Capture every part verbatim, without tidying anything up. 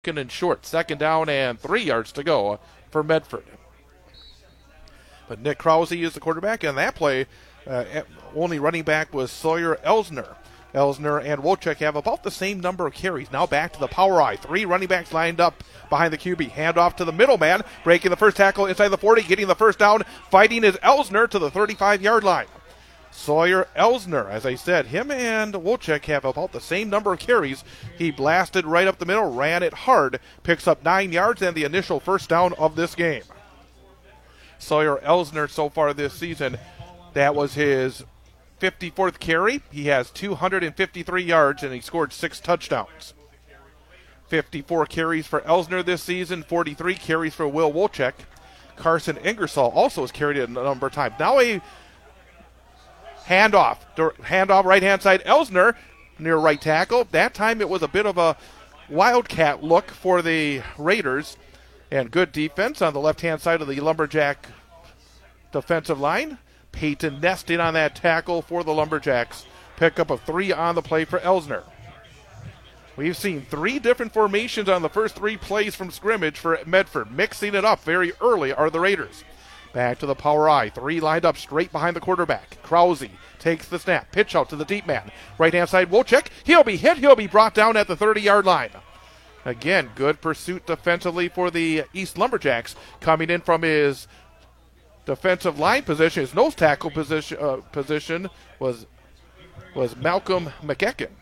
and short. Second down and three yards to go for Medford. But Nick Krause is the quarterback, and that play, uh, only running back was Sawyer Elsner. Elsner and Wojcik have about the same number of carries. Now back to the power eye. Three running backs lined up behind the Q B. Hand off to the middleman, breaking the first tackle inside the forty, getting the first down. Fighting is Elsner to the thirty-five-yard line. Sawyer Elsner, as I said, him and Wojcik have about the same number of carries. He blasted right up the middle, ran it hard, picks up nine yards and the initial first down of this game. Sawyer Elsner so far this season, that was his fifty-fourth carry. He has two hundred fifty-three yards and he scored six touchdowns. fifty-four carries for Elsner this season, forty-three carries for Will Wojcik. Carson Ingersoll also has carried it a number of times. Now a handoff, handoff right-hand side, Elsner near right tackle. That time it was a bit of a wildcat look for the Raiders, and good defense on the left-hand side of the Lumberjack defensive line. Peyton nesting on that tackle for the Lumberjacks. Pickup of three on the play for Elsner. We've seen three different formations on the first three plays from scrimmage for Medford. Mixing it up very early are the Raiders. Back to the power eye. Three lined up straight behind the quarterback. Krause takes the snap. Pitch out to the deep man. Right-hand side, Wojcik. He'll be hit. He'll be brought down at the thirty-yard line. Again, good pursuit defensively for the East Lumberjacks. Coming in from his defensive line position, his nose tackle position, uh, position was, was Malcolm McEachen.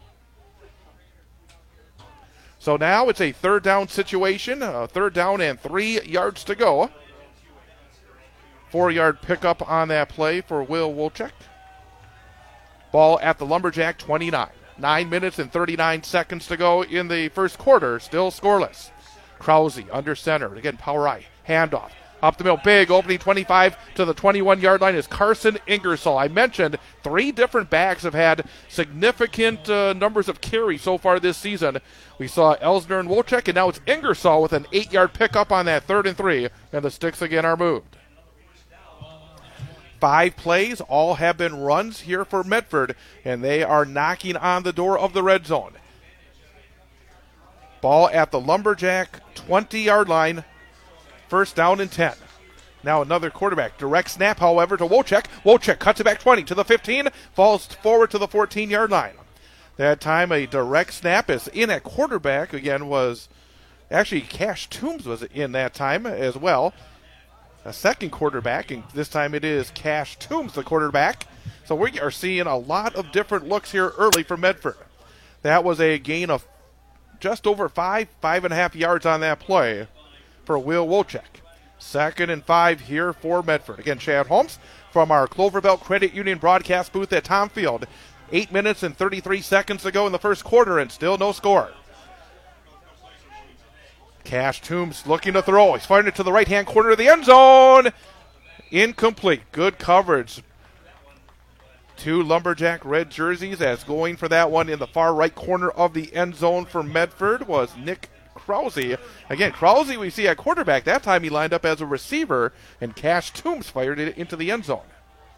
So now it's a third down situation. Uh, third down and three yards to go. Four-yard pickup on that play for Will Wojcik. Ball at the Lumberjack twenty-nine. Nine minutes and thirty-nine seconds to go in the first quarter. Still scoreless. Krause under center. Again, power eye. Handoff. Up the middle. Big opening twenty-five to the twenty-one-yard line is Carson Ingersoll. I mentioned three different backs have had significant uh, numbers of carries so far this season. We saw Elsner and Wojcik, and now it's Ingersoll with an eight-yard pickup on that third and three, and the sticks again are moved. Five plays, all have been runs here for Medford, and they are knocking on the door of the red zone. Ball at the Lumberjack twenty-yard line, first down and ten. Now another quarterback. Direct snap, however, to Wojcik. Wojcik cuts it back twenty to the fifteen, falls forward to the fourteen-yard line. That time a direct snap is in at quarterback. Again, was actually Cash Toombs was in that time as well. A second quarterback, and this time it is Cash Toombs, the quarterback. So we are seeing a lot of different looks here early for Medford. That was a gain of just over five, five and a half yards on that play for Will Wojcik. Second and five here for Medford. Again, Chad Holmes from our Clover Belt Credit Union broadcast booth at Tom Field. Eight minutes and thirty-three seconds to go in the first quarter, and still no score. Cash Toombs looking to throw. He's firing it to the right-hand corner of the end zone. Incomplete. Good coverage. Two Lumberjack red jerseys as going for that one in the far right corner of the end zone for Medford was Nick Krause. Again, Krause we see at quarterback. That time he lined up as a receiver, and Cash Toombs fired it into the end zone.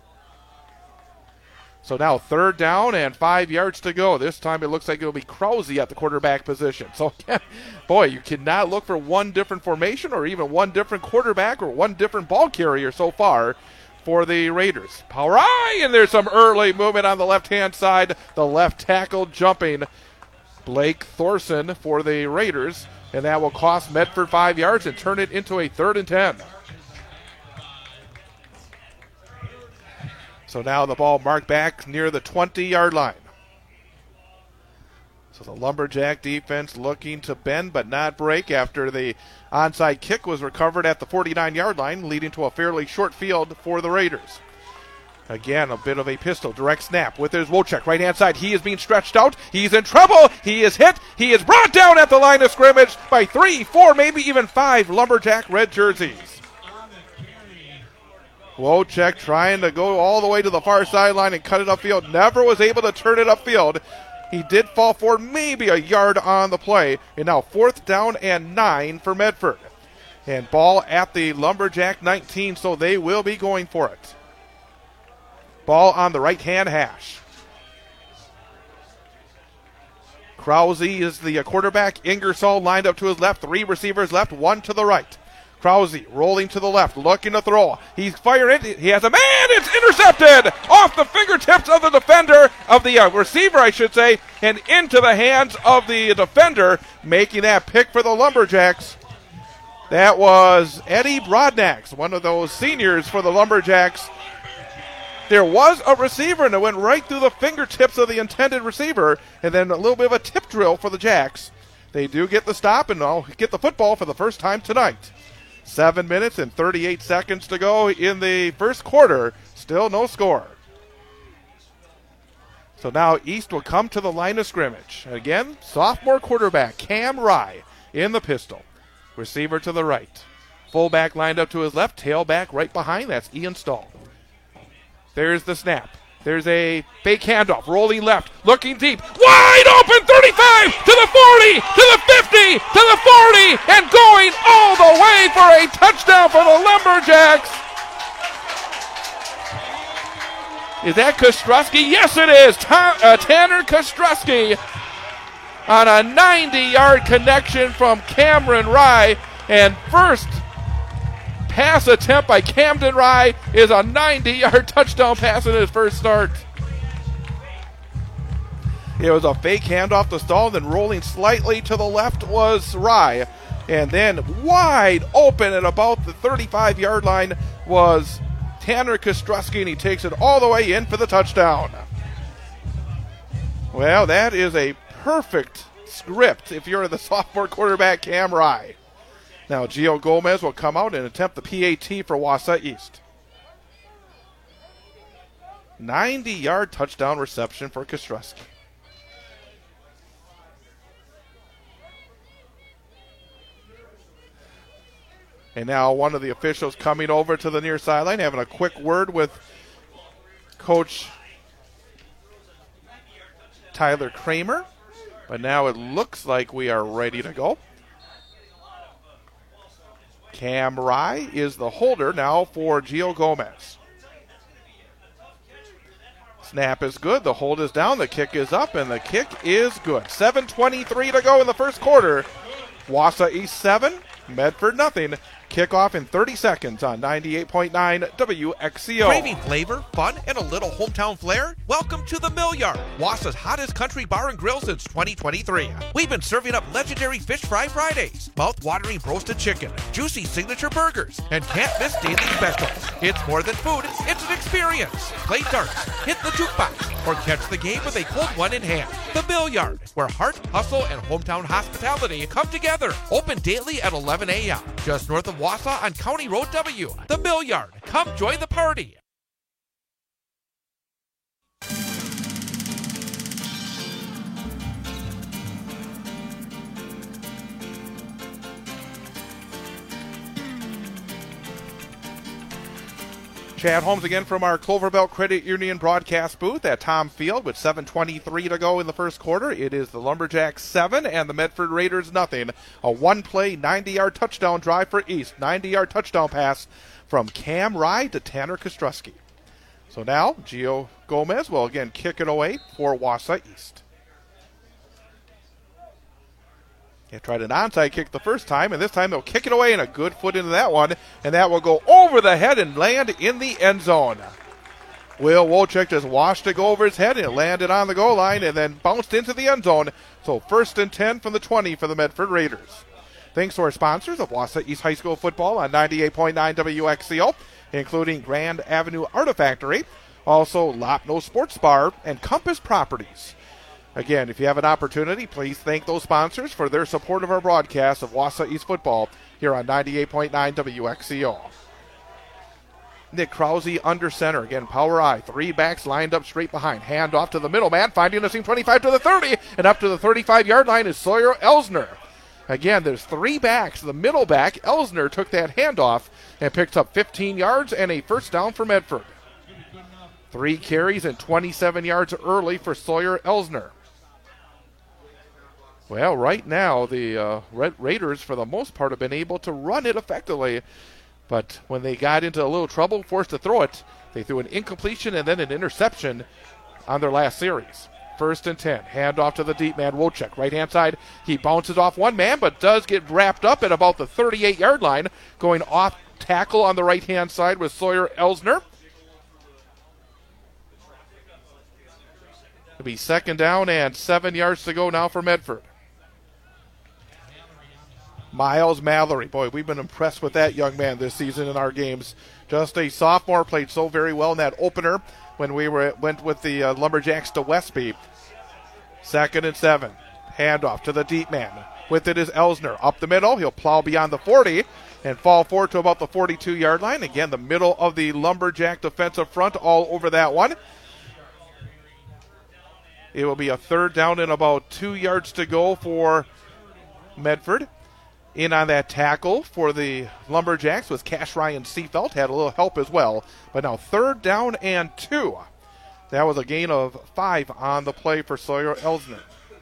So now third down and five yards to go. This time it looks like it'll be Krause at the quarterback position. So, boy, you cannot look for one different formation or even one different quarterback or one different ball carrier so far for the Raiders. Power eye, and there's some early movement on the left-hand side. The left tackle jumping Blake Thorson for the Raiders, and that will cost Medford five yards and turn it into a third and ten. So now the ball marked back near the twenty-yard line. So the Lumberjack defense looking to bend but not break after the onside kick was recovered at the forty-nine-yard line, leading to a fairly short field for the Raiders. Again, a bit of a pistol. Direct snap with his Wojcik. Right-hand side. He is being stretched out. He's in trouble. He is hit. He is brought down at the line of scrimmage by three, four, maybe even five Lumberjack red jerseys. Wojcik trying to go all the way to the far sideline and cut it upfield. Never was able to turn it upfield. He did fall forward maybe a yard on the play. And now fourth down and nine for Medford. And ball at the Lumberjack nineteen, so they will be going for it. Ball on the right-hand hash. Krause is the quarterback. Ingersoll lined up to his left. Three receivers left, one to the right. Krause rolling to the left, looking to throw. He's firing it. He has a man. It's intercepted off the fingertips of the defender, of the uh, receiver, I should say, and into the hands of the defender, making that pick for the Lumberjacks. That was Eddie Brodnax, one of those seniors for the Lumberjacks. There was a receiver, and it went right through the fingertips of the intended receiver, and then a little bit of a tip drill for the Jacks. They do get the stop, and they'll get the football for the first time tonight. Seven minutes and thirty-eight seconds to go in the first quarter. Still no score. So now East will come to the line of scrimmage. Again, sophomore quarterback Cam Rye in the pistol. Receiver to the right. Fullback lined up to his left. Tailback right behind. That's Ian Stahl. There's the snap. There's a fake handoff. Rolling left. Looking deep. Wide open. thirty-five to the forty, to the fifty, to the forty, and going all the way for a touchdown for the Lumberjacks. Is that Kostrowski? Yes, it is. Ta- uh, Tanner Kostrowski on a ninety-yard connection from Cameron Rye. And first pass attempt by Camden Rye is a ninety-yard touchdown pass in his first start. It was a fake handoff to Stahl, then rolling slightly to the left was Rye. And then wide open at about the thirty-five-yard line was Tanner Kostrowski, and he takes it all the way in for the touchdown. Well, that is a perfect script if you're the sophomore quarterback Cam Rye. Now Gio Gomez will come out and attempt the P A T for Wausau East. ninety-yard touchdown reception for Kostrowski. And now one of the officials coming over to the near sideline, having a quick word with Coach Tyler Kramer. But now it looks like we are ready to go. Cam Rye is the holder now for Gio Gomez. Snap is good. The hold is down. The kick is up, and the kick is good. seven twenty-three to go in the first quarter. Wausau East seven, Medford nothing. Kickoff in thirty seconds on ninety-eight point nine W X C O. Craving flavor, fun, and a little hometown flair? Welcome to the Mill Yard, Wausau's hottest country bar and grill since twenty twenty-three. We've been serving up legendary Fish Fry Fridays, mouth-watering roasted chicken, juicy signature burgers, and can't miss daily specials. It's more than food, it's an experience. Play darts, hit the jukebox, or catch the game with a cold one in hand. The Mill Yard, where heart, hustle, and hometown hospitality come together. Open daily at eleven a.m. just north of Wausau on County Road W. The Mill Yard. Come join the party. Chad Holmes again from our Cloverbelt Credit Union broadcast booth at Tom Field with seven twenty-three to go in the first quarter. It is the Lumberjacks seven and the Medford Raiders nothing. A one-play, ninety-yard touchdown drive for East. ninety-yard touchdown pass from Cam Rye to Tanner Kostrowski. So now Gio Gomez will again kick it away for Wausau East. They tried an onside kick the first time, and this time they'll kick it away and a good foot into that one, and that will go over the head and land in the end zone. Will Wolchek just washed it over his head, and it landed on the goal line and then bounced into the end zone. So first and ten from the twenty for the Medford Raiders. Thanks to our sponsors of Wausau East High School football on ninety-eight point nine W X C O, including Grand Avenue Artifactory, also Lopno Sports Bar, and Compass Properties. Again, if you have an opportunity, please thank those sponsors for their support of our broadcast of Wausau East football here on ninety-eight point nine W X C O. Nick Krause under center. Again, power I. Three backs lined up straight behind. Hand off to the middle man, finding the seam twenty-five to the thirty, and up to the thirty-five-yard line is Sawyer Elsner. Again, there's three backs. The middle back, Elsner, took that handoff and picked up fifteen yards and a first down for Medford. Three carries and twenty-seven yards early for Sawyer Elsner. Well, right now, the uh, Red Raiders, for the most part, have been able to run it effectively. But when they got into a little trouble, forced to throw it, they threw an incompletion and then an interception on their last series. First and ten. Hand off to the deep man, Wojcik. Right-hand side. He bounces off one man, but does get wrapped up at about the thirty-eight-yard line. Going off tackle on the right-hand side with Sawyer Elsner. It'll be second down and seven yards to go now for Medford. Miles Mallory. Boy, we've been impressed with that young man this season in our games. Just a sophomore, played so very well in that opener when we were went with the uh, Lumberjacks to Westby. Second and seven. Handoff to the deep man. With it is Elsner. Up the middle. He'll plow beyond the forty and fall forward to about the forty-two-yard line. Again, the middle of the Lumberjack defensive front all over that one. It will be a third down and about two yards to go for Medford. In on that tackle for the Lumberjacks was Cash Ryan Seafelt. Had a little help as well. But now third down and two. That was a gain of five on the play for Sawyer Elsner.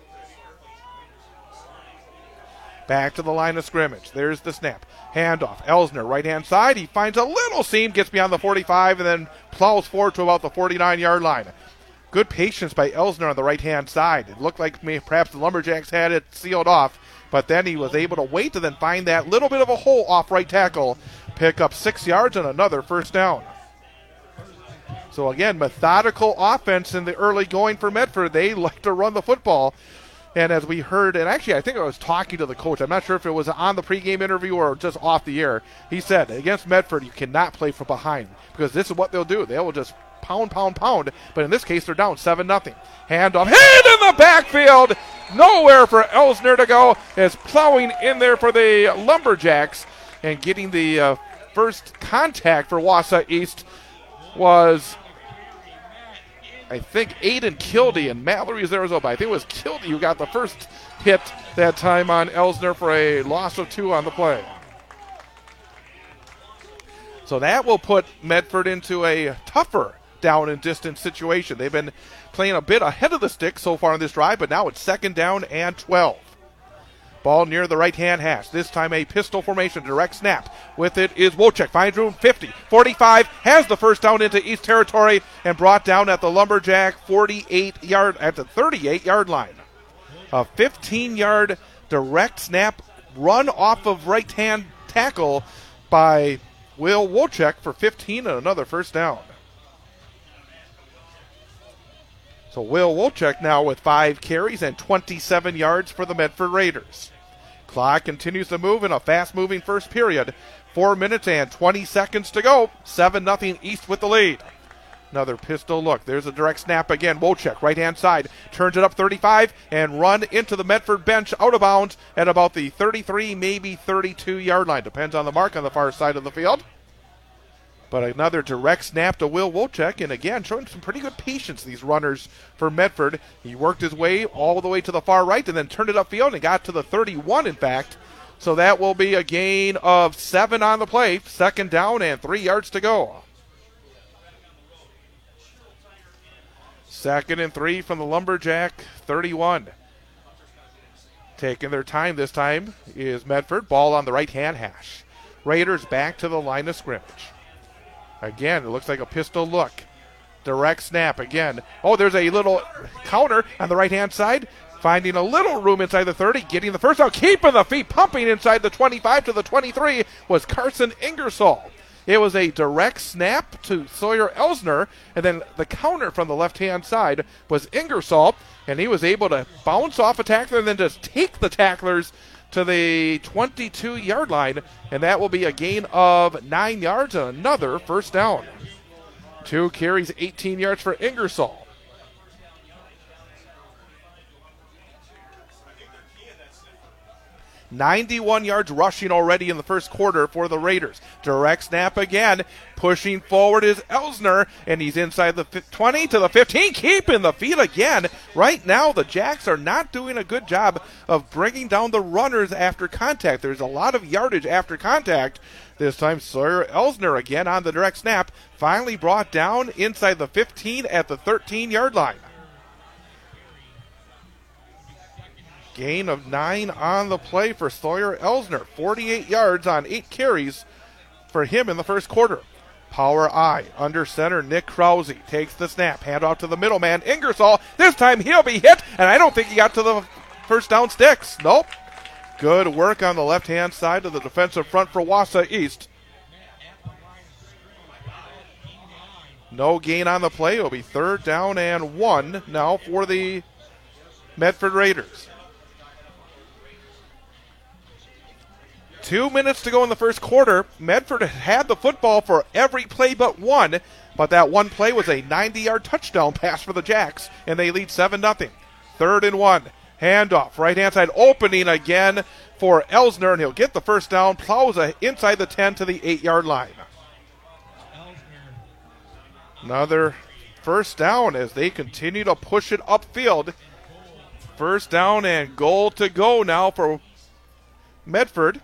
Back to the line of scrimmage. There's the snap. Handoff. Elsner, right-hand side. He finds a little seam, gets beyond the forty-five, and then plows forward to about the forty-nine-yard line. Good patience by Elsner on the right-hand side. It looked like maybe perhaps the Lumberjacks had it sealed off, but then he was able to wait to then find that little bit of a hole off right tackle, pick up six yards and another first down. So again, methodical offense in the early going for Medford. They like to run the football. And as we heard, and actually I think I was talking to the coach, I'm not sure if it was on the pregame interview or just off the air. He said, against Medford, you cannot play from behind because this is what they'll do. They will just pound, pound, pound. But in this case, they're down seven nothing. Handoff, hit in the backfield. Nowhere for Elsner to go. As plowing in there for the Lumberjacks and getting the uh, first contact for Wausau East was, I think, Aiden Kildee, and Mallory is there as well, but I think it was Kildee who got the first hit that time on Elsner for a loss of two on the play. So that will put Medford into a tougher down and distance situation. They've been playing a bit ahead of the stick so far in this drive, but now it's second down and twelve. Ball near the right-hand hash. This time a pistol formation, direct snap. With it is Wojcik. Finds room, fifty, forty-five, has the first down into East Territory and brought down at the Lumberjack forty-eight yard, at the thirty-eight yard line. A fifteen-yard direct snap run off of right-hand tackle by Will Wojcik for fifteen and another first down. So Will Wojcik now with five carries and twenty-seven yards for the Medford Raiders. Clock continues to move in a fast-moving first period. Four minutes and twenty seconds to go. seven nothing East with the lead. Another pistol look. There's a direct snap again. Wojcik, right-hand side. Turns it up thirty-five and run into the Medford bench out of bounds at about the thirty-three, maybe thirty-two-yard line. Depends on the mark on the far side of the field. But another direct snap to Will Wojcik, and again, showing some pretty good patience, these runners for Medford. He worked his way all the way to the far right and then turned it upfield and got to the thirty-one, in fact. So that will be a gain of seven on the play. Second down and three yards to go. Second and three from the Lumberjack thirty-one. Taking their time this time is Medford. Ball on the right-hand hash. Raiders back to the line of scrimmage. Again, it looks like a pistol look. Direct snap again. Oh, there's a little counter on the right-hand side. Finding a little room inside the thirty. Getting the first down. Keeping the feet pumping inside the twenty-five to the twenty-three was Carson Ingersoll. It was a direct snap to Sawyer Elsner. And then the counter from the left-hand side was Ingersoll. And he was able to bounce off a tackler and then just take the tacklers to the twenty-two-yard line, and that will be a gain of nine yards and another first down. Two carries, eighteen yards for Ingersoll. ninety-one yards rushing already in the first quarter for the Raiders. Direct snap again. Pushing forward is Elsner, and he's inside the twenty to the fifteen, keeping the feet again. Right now, the Jacks are not doing a good job of bringing down the runners after contact. There's a lot of yardage after contact. This time, Sawyer Elsner again on the direct snap. Finally brought down inside the fifteen at the thirteen-yard line. Gain of nine on the play for Sawyer Elsner. forty-eight yards on eight carries for him in the first quarter. Power I. Under center, Nick Krause takes the snap. Hand off to the middle man, Ingersoll. This time he'll be hit, and I don't think he got to the first down sticks. Nope. Good work on the left-hand side of the defensive front for Wausau East. No gain on the play. It'll be third down and one now for the Medford Raiders. Two minutes to go in the first quarter. Medford had the football for every play but one, but that one play was a ninety-yard touchdown pass for the Jacks, and they lead seven nothing. Third and one. Handoff. Right-hand side opening again for Elsner, and he'll get the first down. Plows inside the ten to the eight-yard line. Another first down as they continue to push it upfield. First down and goal to go now for Medford.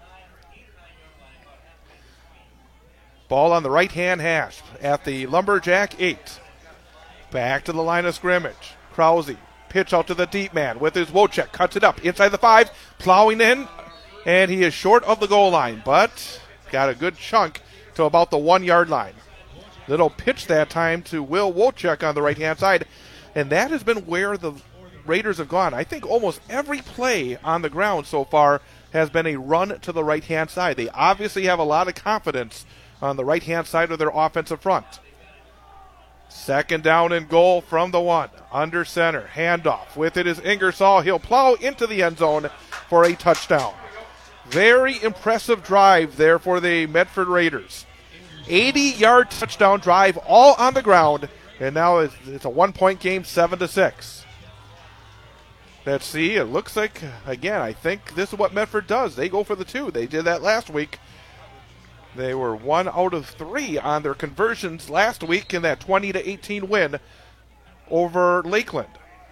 Ball on the right-hand hash at the Lumberjack eight. Back to the line of scrimmage. Krause, pitch out to the deep man with his Wojcik. Cuts it up inside the five, plowing in, and he is short of the goal line, but got a good chunk to about the one-yard line. Little pitch that time to Will Wojcik on the right-hand side, and that has been where the Raiders have gone. I think almost every play on the ground so far has been a run to the right-hand side. They obviously have a lot of confidence on the right-hand side of their offensive front. Second down and goal from the one. Under center, handoff. With it is Ingersoll. He'll plow into the end zone for a touchdown. Very impressive drive there for the Medford Raiders. eighty-yard touchdown drive, all on the ground, and now it's, it's a one-point game, seven to six. Let's see. It looks like, again, I think this is what Medford does. They go for the two. They did that last week. They were one out of three on their conversions last week in that twenty to eighteen win over Lakeland.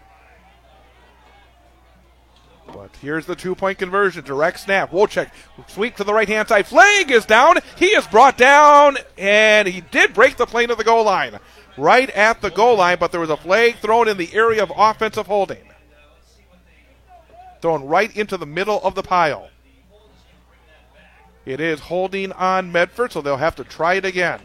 But here's the two-point conversion. Direct snap. Wojcik sweep to the right-hand side. Flag is down. He is brought down, and he did break the plane of the goal line. Right at the goal line, but there was a flag thrown in the area of offensive holding. Thrown right into the middle of the pile. It is holding on Medford, so they'll have to try it again.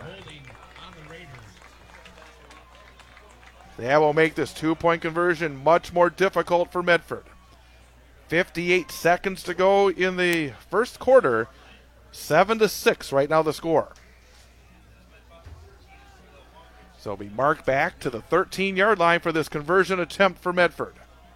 That will make this two-point conversion much more difficult for Medford. fifty-eight seconds to go in the first quarter. seven to six right now the score. So we mark back to the thirteen-yard line for this conversion attempt for Medford.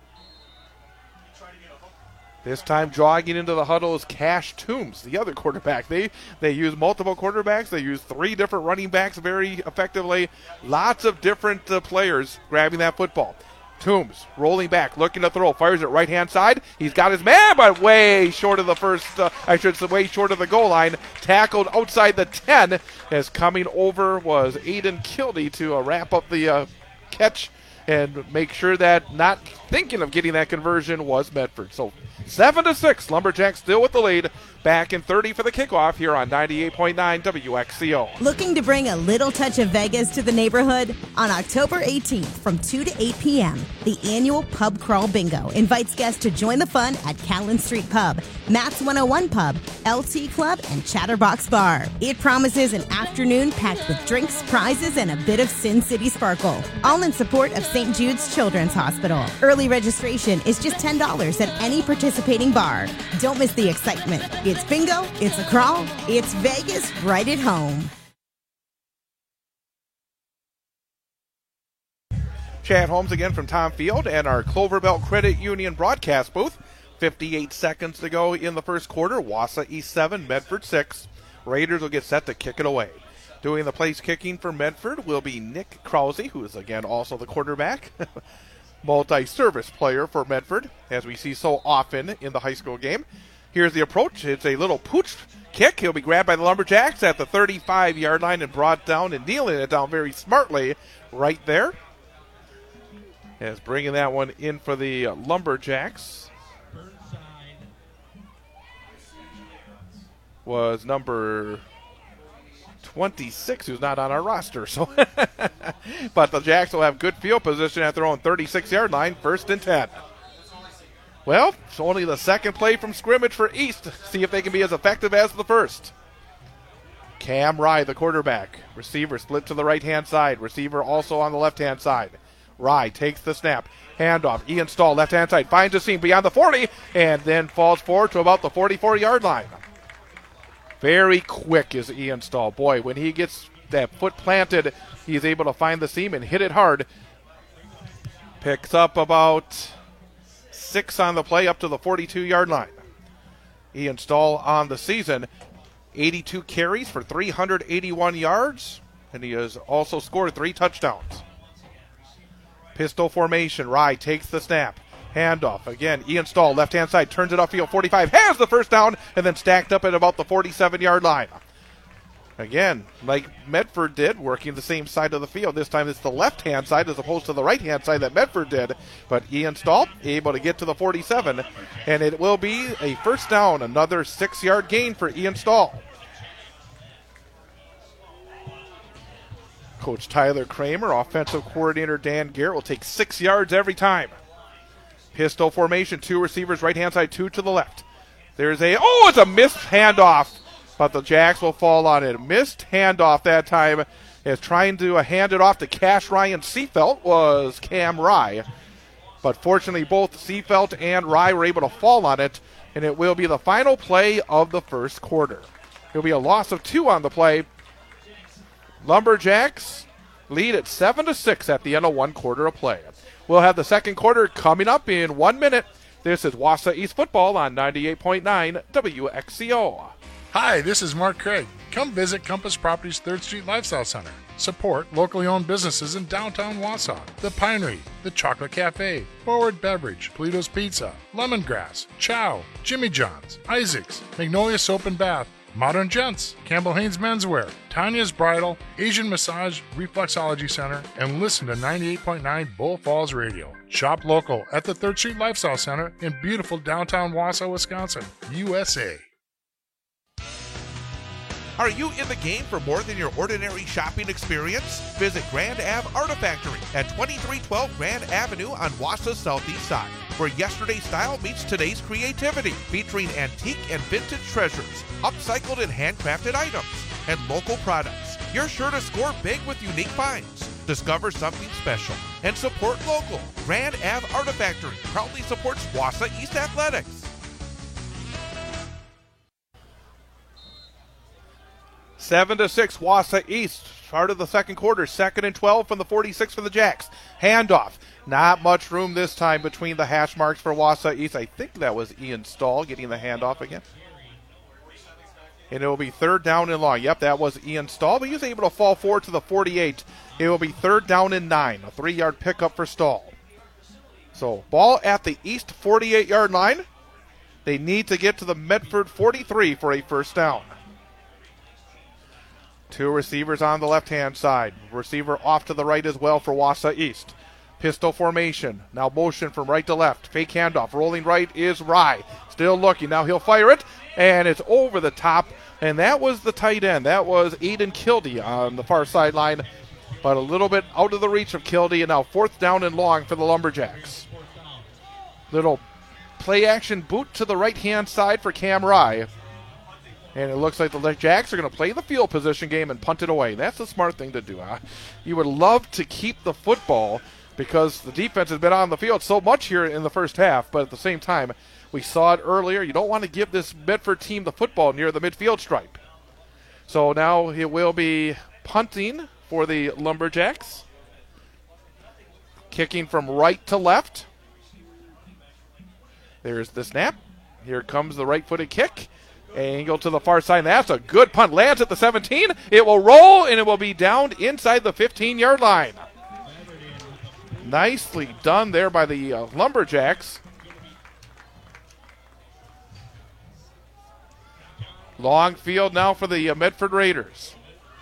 This time jogging into the huddle is Cash Toombs, the other quarterback. They they use multiple quarterbacks. They use three different running backs very effectively. Lots of different uh, players grabbing that football. Toombs rolling back, looking to throw, fires it right-hand side. He's got his man, but way short of the first, uh, I should say way short of the goal line. Tackled outside the ten as coming over was Aiden Kildee to uh, wrap up the uh, catch and make sure that not thinking of getting that conversion was Medford. So seven to six, Lumberjacks still with the lead. Back in thirty for the kickoff here on ninety-eight point nine W X C O. Looking to bring a little touch of Vegas to the neighborhood? On October eighteenth from two to eight p.m., the annual Pub Crawl Bingo invites guests to join the fun at Callan Street Pub, Matt's one oh one Pub, L T Club, and Chatterbox Bar. It promises an afternoon packed with drinks, prizes, and a bit of Sin City sparkle, all in support of Saint Jude's Children's Hospital. Early registration is just ten dollars at any participating bar. Don't miss the excitement. It's bingo, it's a crawl, it's Vegas right at home. Chad Holmes again from Tom Field and our Clover Belt Credit Union broadcast booth. fifty-eight seconds to go in the first quarter. Wausau East seven, Medford six. Raiders will get set to kick it away. Doing the place kicking for Medford will be Nick Krause, who is again also the quarterback. Multi-service player for Medford, as we see so often in the high school game. Here's the approach. It's a little pooch kick. He'll be grabbed by the Lumberjacks at the thirty-five-yard line and brought down and kneeling it down very smartly right there. As bringing that one in for the Lumberjacks was number twenty-six, who's not on our roster. So, but the Jacks will have good field position at their own thirty-six-yard line, first and ten. Well, it's only the second play from scrimmage for East. See if they can be as effective as the first. Cam Rye, the quarterback. Receiver split to the right-hand side. Receiver also on the left-hand side. Rye takes the snap. Handoff. Ian Stahl, left-hand side. Finds a seam beyond the forty and then falls forward to about the forty-four-yard line. Very quick is Ian Stahl. Boy, when he gets that foot planted, he's able to find the seam and hit it hard. Picks up about six on the play up to the forty-two-yard line. Ian Stahl on the season, eighty-two carries for three hundred eighty-one yards, and he has also scored three touchdowns. Pistol formation. Rye takes the snap. Handoff. Again, Ian Stahl, left-hand side, turns it upfield, forty-five, has the first down, and then stacked up at about the forty-seven-yard line. Again, like Medford did, working the same side of the field. This time it's the left-hand side as opposed to the right-hand side that Medford did. But Ian Stahl able to get to the forty-seven, and it will be a first down, another six-yard gain for Ian Stahl. Coach Tyler Kramer, offensive coordinator Dan Garrett will take six yards every time. Pistol formation, two receivers, right-hand side, two to the left. There's a, oh, it's a missed handoff, but the Jacks will fall on it. Missed handoff that time, as trying to hand it off to Cash Ryan Seafelt was Cam Rye. But fortunately, both Seafelt and Rye were able to fall on it, and it will be the final play of the first quarter. It will be a loss of two on the play. Lumberjacks lead at seven to six at the end of one quarter of play. We'll have the second quarter coming up in one minute. This is Wausau East Football on ninety-eight point nine W X C O. Hi, this is Mark Craig. Come visit Compass Properties third Street Lifestyle Center. Support locally owned businesses in downtown Wausau. The Pinery, The Chocolate Cafe, Forward Beverage, Polito's Pizza, Lemongrass, Chow, Jimmy John's, Isaac's, Magnolia Soap and Bath, Modern Gents, Campbell Haynes Menswear, Tanya's Bridal, Asian Massage Reflexology Center, and listen to ninety-eight point nine Bull Falls Radio. Shop local at the third Street Lifestyle Center in beautiful downtown Wausau, Wisconsin, U S A. Are you in the game for more than your ordinary shopping experience? Visit Grand Ave Artifactory at twenty-three twelve Grand Avenue on Wausau's southeast side, where yesterday's style meets today's creativity, featuring antique and vintage treasures, upcycled and handcrafted items, and local products. You're sure to score big with unique finds. Discover something special and support local. Grand Ave Artifactory proudly supports Wausau East Athletics. Seven to six, Wausau East. Start of the second quarter, second and twelve from the forty-six for the Jacks. Handoff. Not much room this time between the hash marks for Wausau East. I think that was Ian Stahl getting the handoff again. And it will be third down and long. Yep, that was Ian Stahl, but he was able to fall forward to the forty-eight. It will be third down and nine. A three-yard pickup for Stahl. So, ball at the East forty-eight-yard line. They need to get to the Medford forty-three for a first down. Two receivers on the left-hand side. Receiver off to the right as well for Wausau East. Pistol formation. Now motion from right to left. Fake handoff. Rolling right is Rye. Still looking. Now he'll fire it. And it's over the top. And that was the tight end. That was Aiden Kildee on the far sideline. But a little bit out of the reach of Kildee. And now fourth down and long for the Lumberjacks. Little play action boot to the right-hand side for Cam Rye. And it looks like the Jacks are going to play the field position game and punt it away. That's the smart thing to do. Huh? You would love to keep the football because the defense has been on the field so much here in the first half. But at the same time, we saw it earlier. You don't want to give this Medford team the football near the midfield stripe. So now it will be punting for the Lumberjacks. Kicking from right to left. There's the snap. Here comes the right-footed kick. Angle to the far side. That's a good punt. Lands at the seventeen. It will roll, and it will be down inside the fifteen-yard line. Nicely done there by the uh, Lumberjacks. Long field now for the uh, Medford Raiders.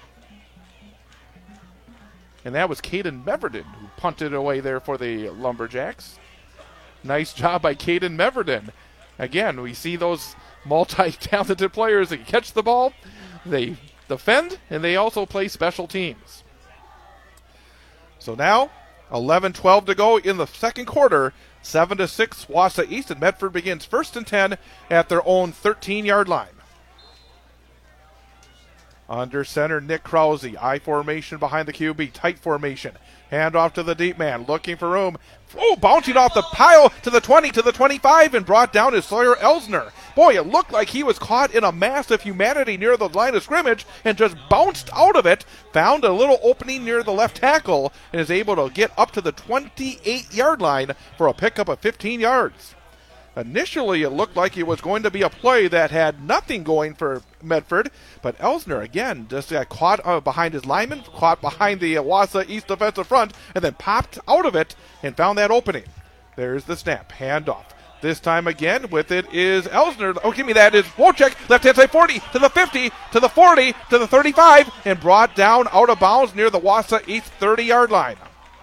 And that was Caden Meverden who punted away there for the Lumberjacks. Nice job by Caden Meverden. Again, we see those multi-talented players that catch the ball, they defend, and they also play special teams. So now, eleven twelve to go in the second quarter, seven to six, Wausau East, and Medford begins first and ten at their own thirteen-yard line. Under center, Nick Krause. I formation behind the Q B. Tight formation. Hand off to the deep man. Looking for room. Oh, bouncing off the pile to the twenty, to the twenty-five, and brought down is Sawyer Elsner. Boy, it looked like he was caught in a mass of humanity near the line of scrimmage and just bounced out of it. Found a little opening near the left tackle and is able to get up to the twenty-eight-yard line for a pickup of fifteen yards. Initially, it looked like it was going to be a play that had nothing going for Medford, but Elsner, again, just got caught uh, behind his lineman, caught behind the uh, Wausau East defensive front, and then popped out of it and found that opening. There's the snap, handoff. This time again with it is Elsner. Oh, give me that is Wojcik, left-hand side forty, to the fifty, to the forty, to the thirty-five, and brought down out of bounds near the Wausau East thirty-yard line.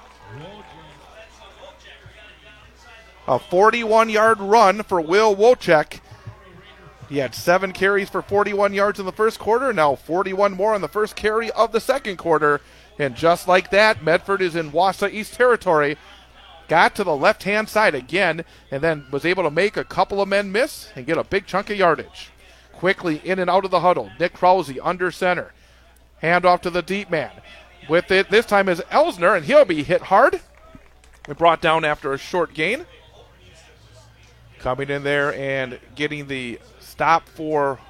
A forty-one-yard run for Will Wojcik. He had seven carries for forty-one yards in the first quarter. Now forty-one more on the first carry of the second quarter. And just like that, Medford is in Wausau East territory. Got to the left-hand side again and then was able to make a couple of men miss and get a big chunk of yardage. Quickly in and out of the huddle. Nick Krause under center. Hand off to the deep man. With it, this time is Elsner, and he'll be hit hard. And brought down after a short gain. Coming in there and getting the stop for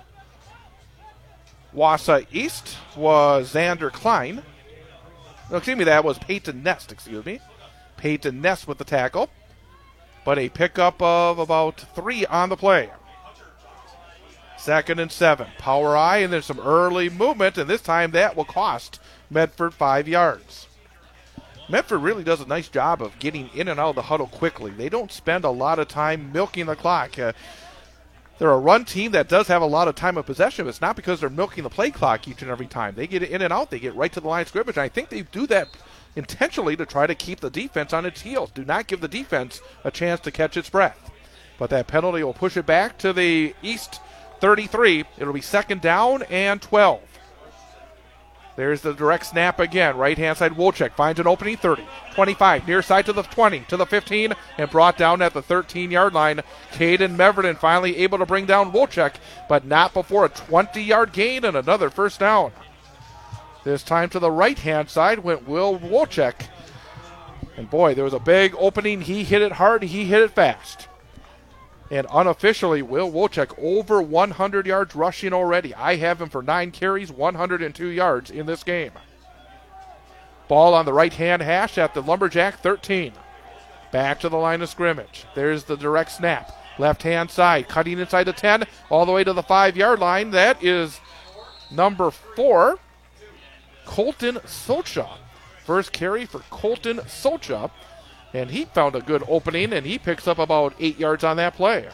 Wausau East was Xander Klein. No, excuse me, that was Peyton Nest, excuse me. Peyton Nest with the tackle. But a pickup of about three on the play. Second and seven. Power I, and there's some early movement, and this time that will cost Medford five yards. Medford really does a nice job of getting in and out of the huddle quickly. They don't spend a lot of time milking the clock. Uh, they're a run team that does have a lot of time of possession. It's not because they're milking the play clock each and every time. They get in and out. They get right to the line of scrimmage. And I think they do that intentionally to try to keep the defense on its heels. Do not give the defense a chance to catch its breath. But that penalty will push it back to the East thirty-three. It'll be second down and twelve. There's the direct snap again. Right-hand side, Wojcik finds an opening, thirty, twenty-five, near side to the twenty, to the fifteen, and brought down at the thirteen-yard line. Caden Meverton finally able to bring down Wojcik, but not before a twenty-yard gain and another first down. This time to the right-hand side went Will Wojcik. And boy, there was a big opening. He hit it hard. He hit it fast. And unofficially, Will Wojcik over one hundred yards rushing already. I have him for nine carries, one hundred two yards in this game. Ball on the right-hand hash at the Lumberjack thirteen. Back to the line of scrimmage. There's the direct snap. Left-hand side, cutting inside the ten, all the way to the five-yard line. That is number four, Colton Socha. First carry for Colton Socha. And he found a good opening, and he picks up about eight yards on that play.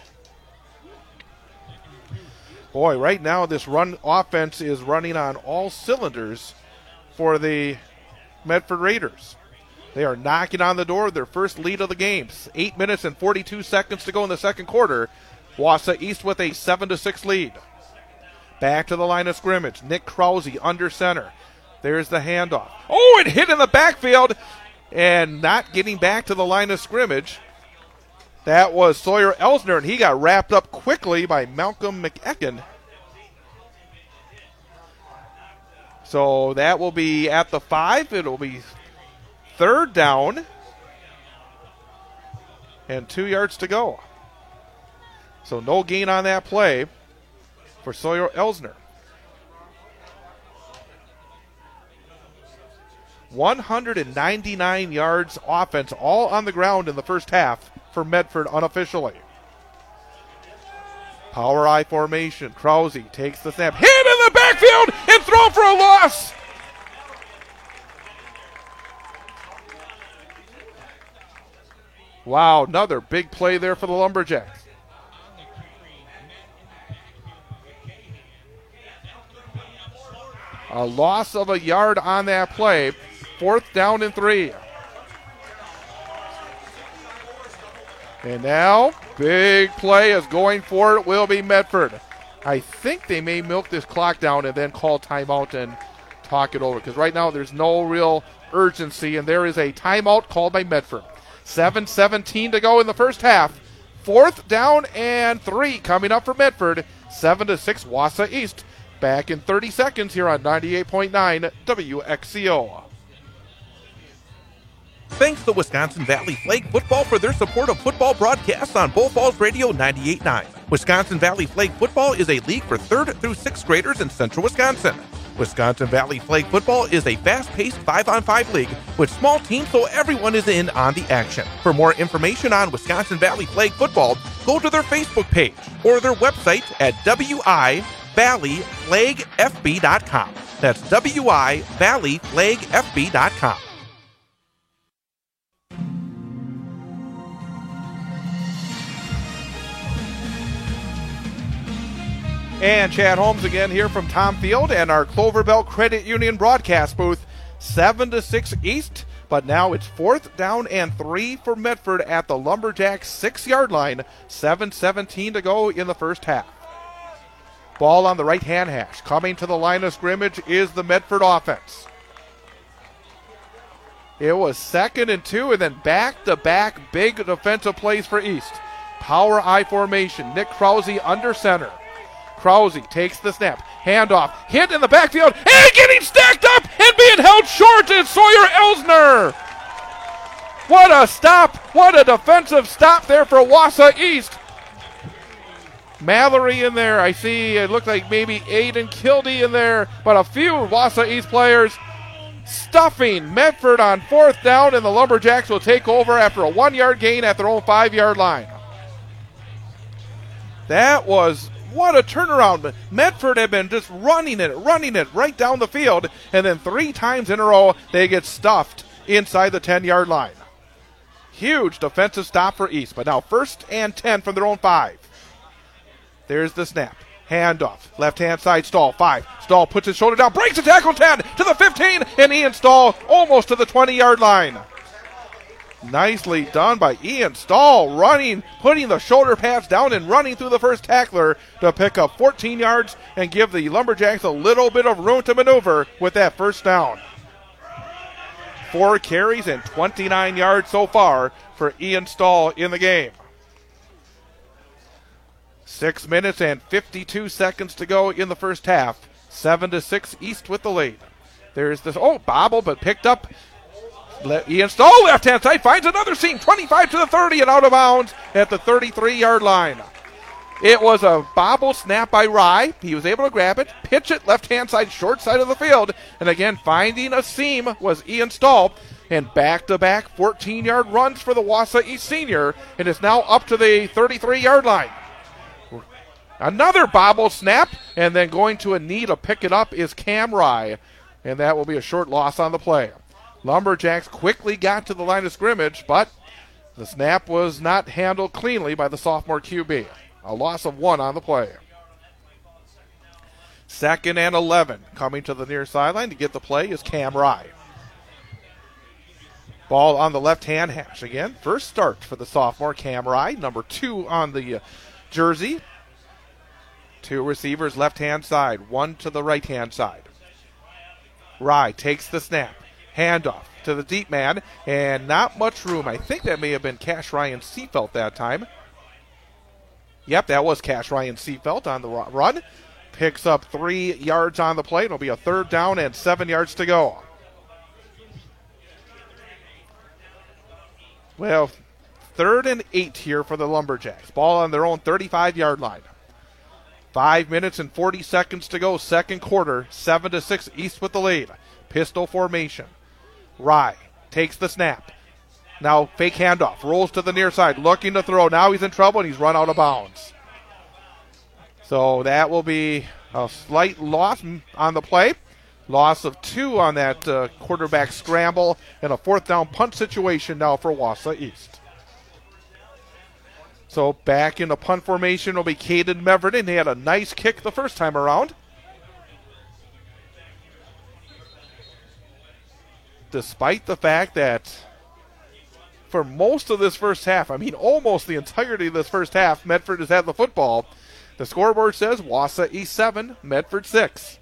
Boy, right now this run offense is running on all cylinders for the Medford Raiders. They are knocking on the door, their first lead of the game. Eight minutes and forty-two seconds to go in the second quarter. Wausau East with a seven to six lead. Back to the line of scrimmage. Nick Krause under center. There's the handoff. Oh, it hit in the backfield. And not getting back to the line of scrimmage, that was Sawyer Elsner, and he got wrapped up quickly by Malcolm McEachen. So that will be at the five. It'll be third down and two yards to go. So no gain on that play for Sawyer Elsner. one hundred ninety-nine yards offense, all on the ground in the first half for Medford unofficially. Power I formation. Krause takes the snap. Hit in the backfield and throw for a loss. Wow, another big play there for the Lumberjacks. A loss of a yard on that play. Fourth down and three. And now, big play is going for it will be Medford. I think they may milk this clock down and then call timeout and talk it over. Because right now there's no real urgency, and there is a timeout called by Medford. seven seventeen to go in the first half. Fourth down and three coming up for Medford. seven to six Wausau East. back in thirty seconds here on ninety-eight point nine W X C O. Thanks to Wisconsin Valley Flag Football for their support of football broadcasts on Bull Falls Radio ninety-eight point nine. Wisconsin Valley Flag Football is a league for third through sixth graders in central Wisconsin. Wisconsin Valley Flag Football is a fast-paced five on five league with small teams so everyone is in on the action. For more information on Wisconsin Valley Flag Football, go to their Facebook page or their website at w i valley flag f b dot com. That's w i valley flag f b dot com. And Chad Holmes again here from Tom Field and our Clover Belt Credit Union broadcast booth. seven to six East, but now it's fourth down and three for Medford at the Lumberjacks six-yard line. seven seventeen to go in the first half. Ball on the right-hand hash. Coming to the line of scrimmage is the Medford offense. It was second and two, and then back-to-back big defensive plays for East. Power I formation. Nick Krause under center. Krause takes the snap. Handoff. Hit in the backfield. And getting stacked up and being held short is Sawyer Elsner. What a stop. What a defensive stop there for Wausau East. Mallory in there. I see it looked like maybe Aiden Kildee in there. But a few Wausau East players stuffing Medford on fourth down, and the Lumberjacks will take over after a one-yard gain at their own five-yard line. That was... What a turnaround. Medford had been just running it, running it right down the field, and then three times in a row they get stuffed inside the ten-yard line. Huge defensive stop for East, but now first and ten from their own five. There's the snap. Handoff. Left-hand side, Stahl, five. Stahl puts his shoulder down, breaks the tackle, ten to the fifteen, and Ian Stahl almost to the twenty-yard line. Nicely done by Ian Stahl, running, putting the shoulder pads down and running through the first tackler to pick up fourteen yards and give the Lumberjacks a little bit of room to maneuver with that first down. Four carries and twenty-nine yards so far for Ian Stahl in the game. Six minutes and fifty-two seconds to go in the first half. Seven to six East with the lead. There's this, oh, bobble, but picked up. Let Ian Stahl, left-hand side, finds another seam, twenty-five to the thirty and out of bounds at the thirty-three-yard line. It was a bobble snap by Rye. He was able to grab it, pitch it left-hand side, short side of the field, and again, finding a seam was Ian Stahl. And back-to-back fourteen-yard runs for the Wausau East senior, and is now up to the thirty-three-yard line. Another bobble snap, and then going to a knee to pick it up is Cam Rye, and that will be a short loss on the play. Lumberjacks quickly got to the line of scrimmage, but the snap was not handled cleanly by the sophomore Q B. A loss of one on the play. Second and eleven. Coming to the near sideline to get the play is Cam Rye. Ball on the left-hand hash again. First start for the sophomore Cam Rye. Number two on the uh, jersey. Two receivers left-hand side. One to the right-hand side. Rye takes the snap. Handoff to the deep man, and not much room. I think that may have been Cash Ryan Seafelt that time. Yep, that was Cash Ryan Seafelt on the run. Picks up three yards on the play. It'll be a third down and seven yards to go. Well, third and eight here for the Lumberjacks. Ball on their own thirty-five-yard line. Five minutes and forty seconds to go, second quarter. Seven to six East with the lead. Pistol formation. Rye takes the snap. Now fake handoff. Rolls to the near side. Looking to throw. Now he's in trouble and he's run out of bounds. So that will be a slight loss on the play. Loss of two on that uh, quarterback scramble. And a fourth down punt situation now for Wausau East. So back in the punt formation will be Caden Meverton. He had a nice kick the first time around. Despite the fact that for most of this first half, I mean almost the entirety of this first half, Medford has had the football. The scoreboard says Wausau East seven, Medford six.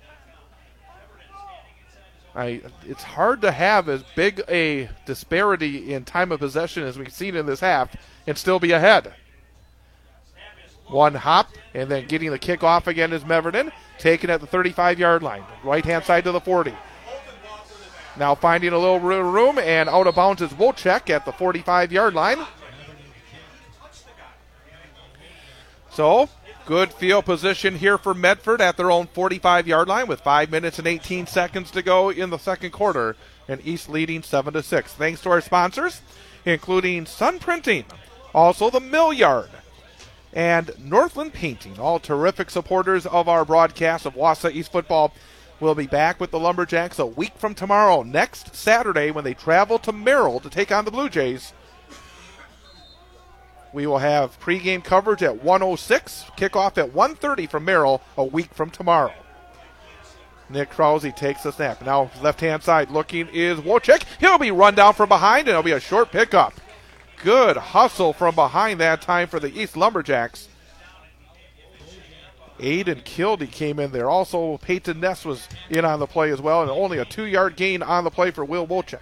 I, it's hard to have as big a disparity in time of possession as we've seen in this half and still be ahead. One hop, and then getting the kick off again is Meverton, taken at the thirty-five-yard line. Right-hand side to the forty. Now finding a little room, and out of bounds is Wolchek at the forty-five-yard line. So, good field position here for Medford at their own forty-five-yard line with five minutes and eighteen seconds to go in the second quarter, and East leading seven to six. Thanks to our sponsors, including Sun Printing, also the Mill Yard, and Northland Painting, all terrific supporters of our broadcast of Wausau East football. We'll be back with the Lumberjacks a week from tomorrow, next Saturday, when they travel to Merrill to take on the Blue Jays. We will have pregame coverage at one oh six, kickoff at one thirty from Merrill a week from tomorrow. Nick Krause takes the snap. Now left-hand side looking is Wojcik. He'll be run down from behind, and it'll be a short pickup. Good hustle from behind that time for the East Lumberjacks. Aiden Kildee came in there. Also, Peyton Ness was in on the play as well, and only a two-yard gain on the play for Will Wojcik.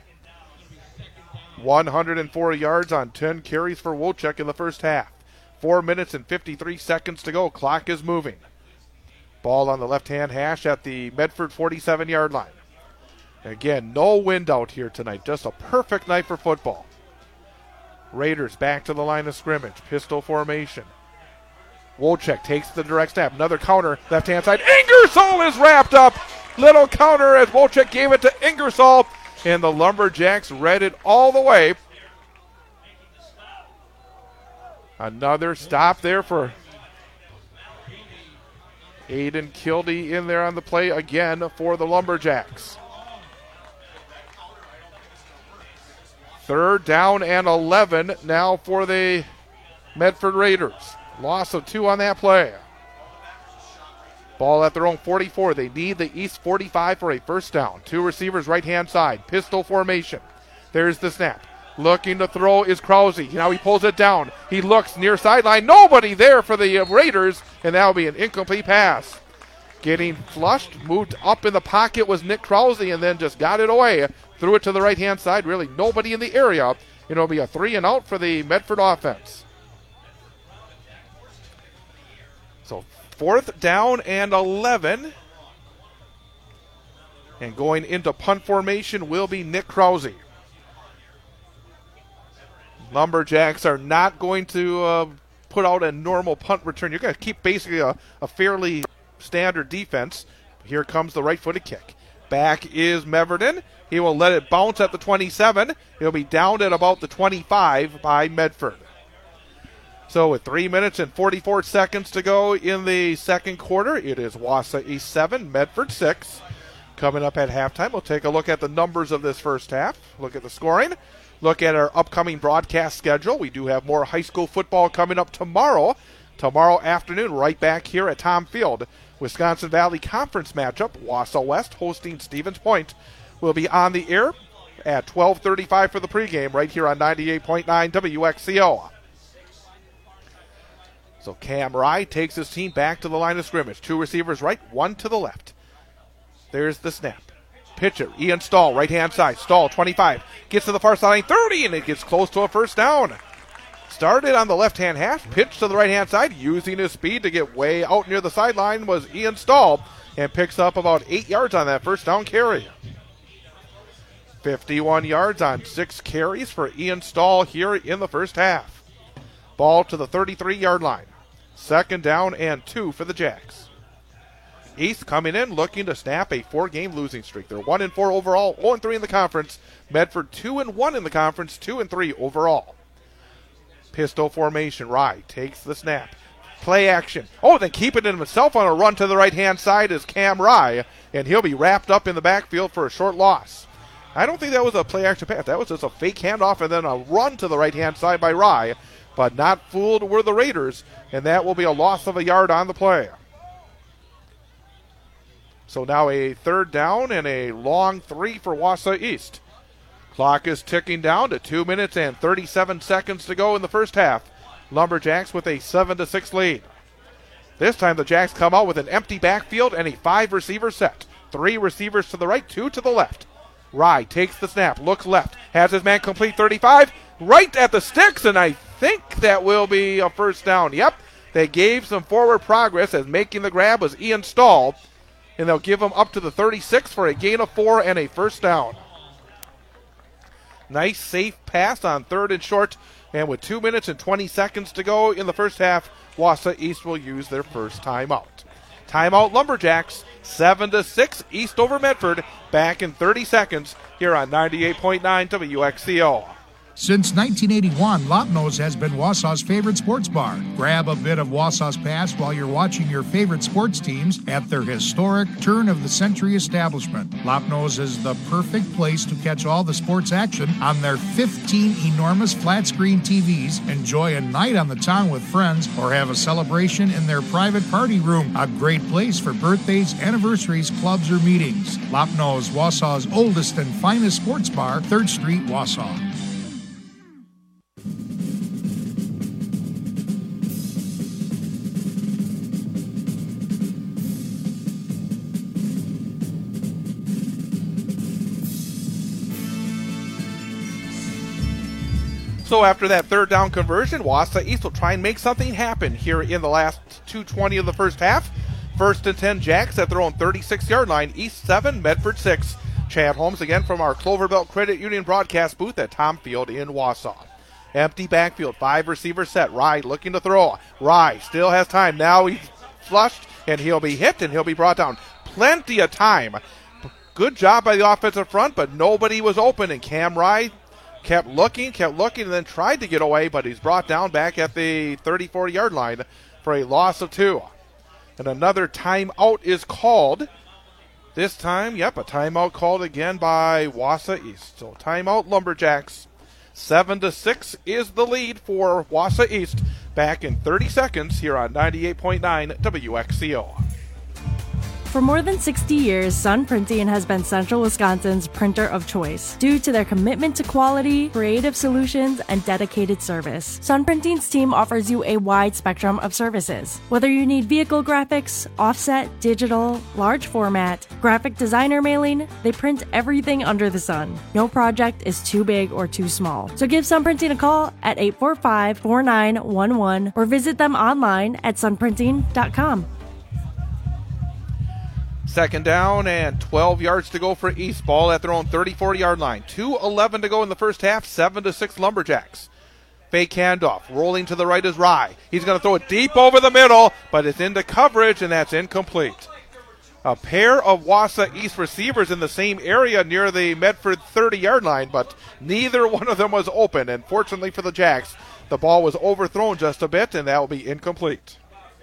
one hundred four yards on ten carries for Wojcik in the first half. Four minutes and fifty-three seconds to go. Clock is moving. Ball on the left-hand hash at the Medford forty-seven-yard line. Again, no wind out here tonight. Just a perfect night for football. Raiders back to the line of scrimmage. Pistol formation. Wojcik takes the direct snap. Another counter, left-hand side. Ingersoll is wrapped up. Little counter as Wojcik gave it to Ingersoll, and the Lumberjacks read it all the way. Another stop there for Aiden Kildee in there on the play again for the Lumberjacks. Third down and eleven now for the Medford Raiders. Loss of two on that play. Ball at their own forty-four. They need the East forty-five for a first down. Two receivers right-hand side. Pistol formation. There's the snap. Looking to throw is Krause. Now he pulls it down. He looks near sideline. Nobody there for the Raiders, and that will be an incomplete pass. Getting flushed, moved up in the pocket was Nick Krause, and then just got it away. Threw it to the right-hand side. Really nobody in the area. It'll be a three and out for the Medford offense. So fourth down and eleven. And going into punt formation will be Nick Krause. Lumberjacks are not going to uh, put out a normal punt return. You're going to keep basically a, a fairly standard defense. Here comes the right-footed kick. Back is Meverton. He will let it bounce at the twenty-seven. He'll be downed at about the twenty-five by Medford. So with three minutes and forty-four seconds to go in the second quarter, it is Wausau East seven, Medford six. Coming up at halftime, we'll take a look at the numbers of this first half, look at the scoring, look at our upcoming broadcast schedule. We do have more high school football coming up tomorrow. Tomorrow afternoon, right back here at Tom Field. Wisconsin Valley Conference matchup, Wausau West hosting Stevens Point. Will be on the air at twelve thirty-five for the pregame right here on ninety-eight point nine W X C O. So Cam Rye takes his team back to the line of scrimmage. Two receivers right, one to the left. There's the snap. Pitcher, Ian Stahl, right-hand side. Stahl, twenty-five. Gets to the far sideline, thirty, and it gets close to a first down. Started on the left-hand half, pitched to the right-hand side, using his speed to get way out near the sideline was Ian Stahl, and picks up about eight yards on that first down carry. fifty-one yards on six carries for Ian Stahl here in the first half. Ball to the thirty-three-yard line. Second down and two for the Jacks. East coming in looking to snap a four-game losing streak. They're one and four overall, oh and three in the conference. Medford two and one in the conference, two and three overall. Pistol formation. Rye takes the snap. Play action. Oh, then keeping it himself on a run to the right-hand side is Cam Rye, and he'll be wrapped up in the backfield for a short loss. I don't think that was a play action pass. That was just a fake handoff and then a run to the right-hand side by Rye, but not fooled were the Raiders, and that will be a loss of a yard on the play. So now a third down and a long three for Wausau East. Clock is ticking down to two minutes and thirty-seven seconds to go in the first half. Lumberjacks with a seven to six lead. This time the Jacks come out with an empty backfield and a five-receiver set. Three receivers to the right, two to the left. Rye takes the snap, looks left, has his man complete thirty-five, right at the sticks, and I think that will be a first down. Yep, They gave some forward progress as making the grab was Ian Stahl, and they'll give him up to the thirty-six for a gain of four and a first down. Nice safe pass on third and short, and with two minutes and twenty seconds to go in the first half, Wausau East will use their first timeout. Timeout Lumberjacks, seven to six, East over Medford, back in thirty seconds here on ninety-eight point nine W X C O. Since nineteen eighty-one, Lopnos has been Wausau's favorite sports bar. Grab a bit of Wausau's past while you're watching your favorite sports teams at their historic turn-of-the-century establishment. Lopnos is the perfect place to catch all the sports action on their fifteen enormous flat-screen T Vs, enjoy a night on the town with friends, or have a celebration in their private party room. A great place for birthdays, anniversaries, clubs, or meetings. Lopnos, Wausau's oldest and finest sports bar, third Street, Wausau. So after that third down conversion, Wausau East will try and make something happen here in the last two twenty of the first half. First and ten Jacks at their own thirty-six-yard line. East seven, Medford six. Chad Holmes again from our Cloverbelt Credit Union broadcast booth at Tom Field in Wausau. Empty backfield, five receiver set. Rye looking to throw. Rye still has time. Now he's flushed, and he'll be hit, and he'll be brought down. Plenty of time. Good job by the offensive front, but nobody was open, and Cam Rye kept looking, kept looking, and then tried to get away, but he's brought down back at the thirty-four-yard line for a loss of two. And another timeout is called. This time, yep, a timeout called again by Wausau East. So timeout Lumberjacks. Seven to six is the lead for Wausau East. Back in thirty seconds here on ninety-eight point nine W X C O. For more than sixty years, Sun Printing has been Central Wisconsin's printer of choice due to their commitment to quality, creative solutions, and dedicated service. Sun Printing's team offers you a wide spectrum of services. Whether you need vehicle graphics, offset, digital, large format, graphic designer mailing, they print everything under the sun. No project is too big or too small. So give Sun Printing a call at eight four five, four nine one one or visit them online at sun printing dot com. Second down and twelve yards to go for East. Ball at their own thirty-four-yard line. two eleven to go in the first half. seven to six Lumberjacks. Fake handoff. Rolling to the right is Rye. He's going to throw it deep over the middle, but it's into coverage, and that's incomplete. A pair of Wausau East receivers in the same area near the Medford thirty-yard line, but neither one of them was open. And fortunately for the Jacks, the ball was overthrown just a bit, and that will be incomplete.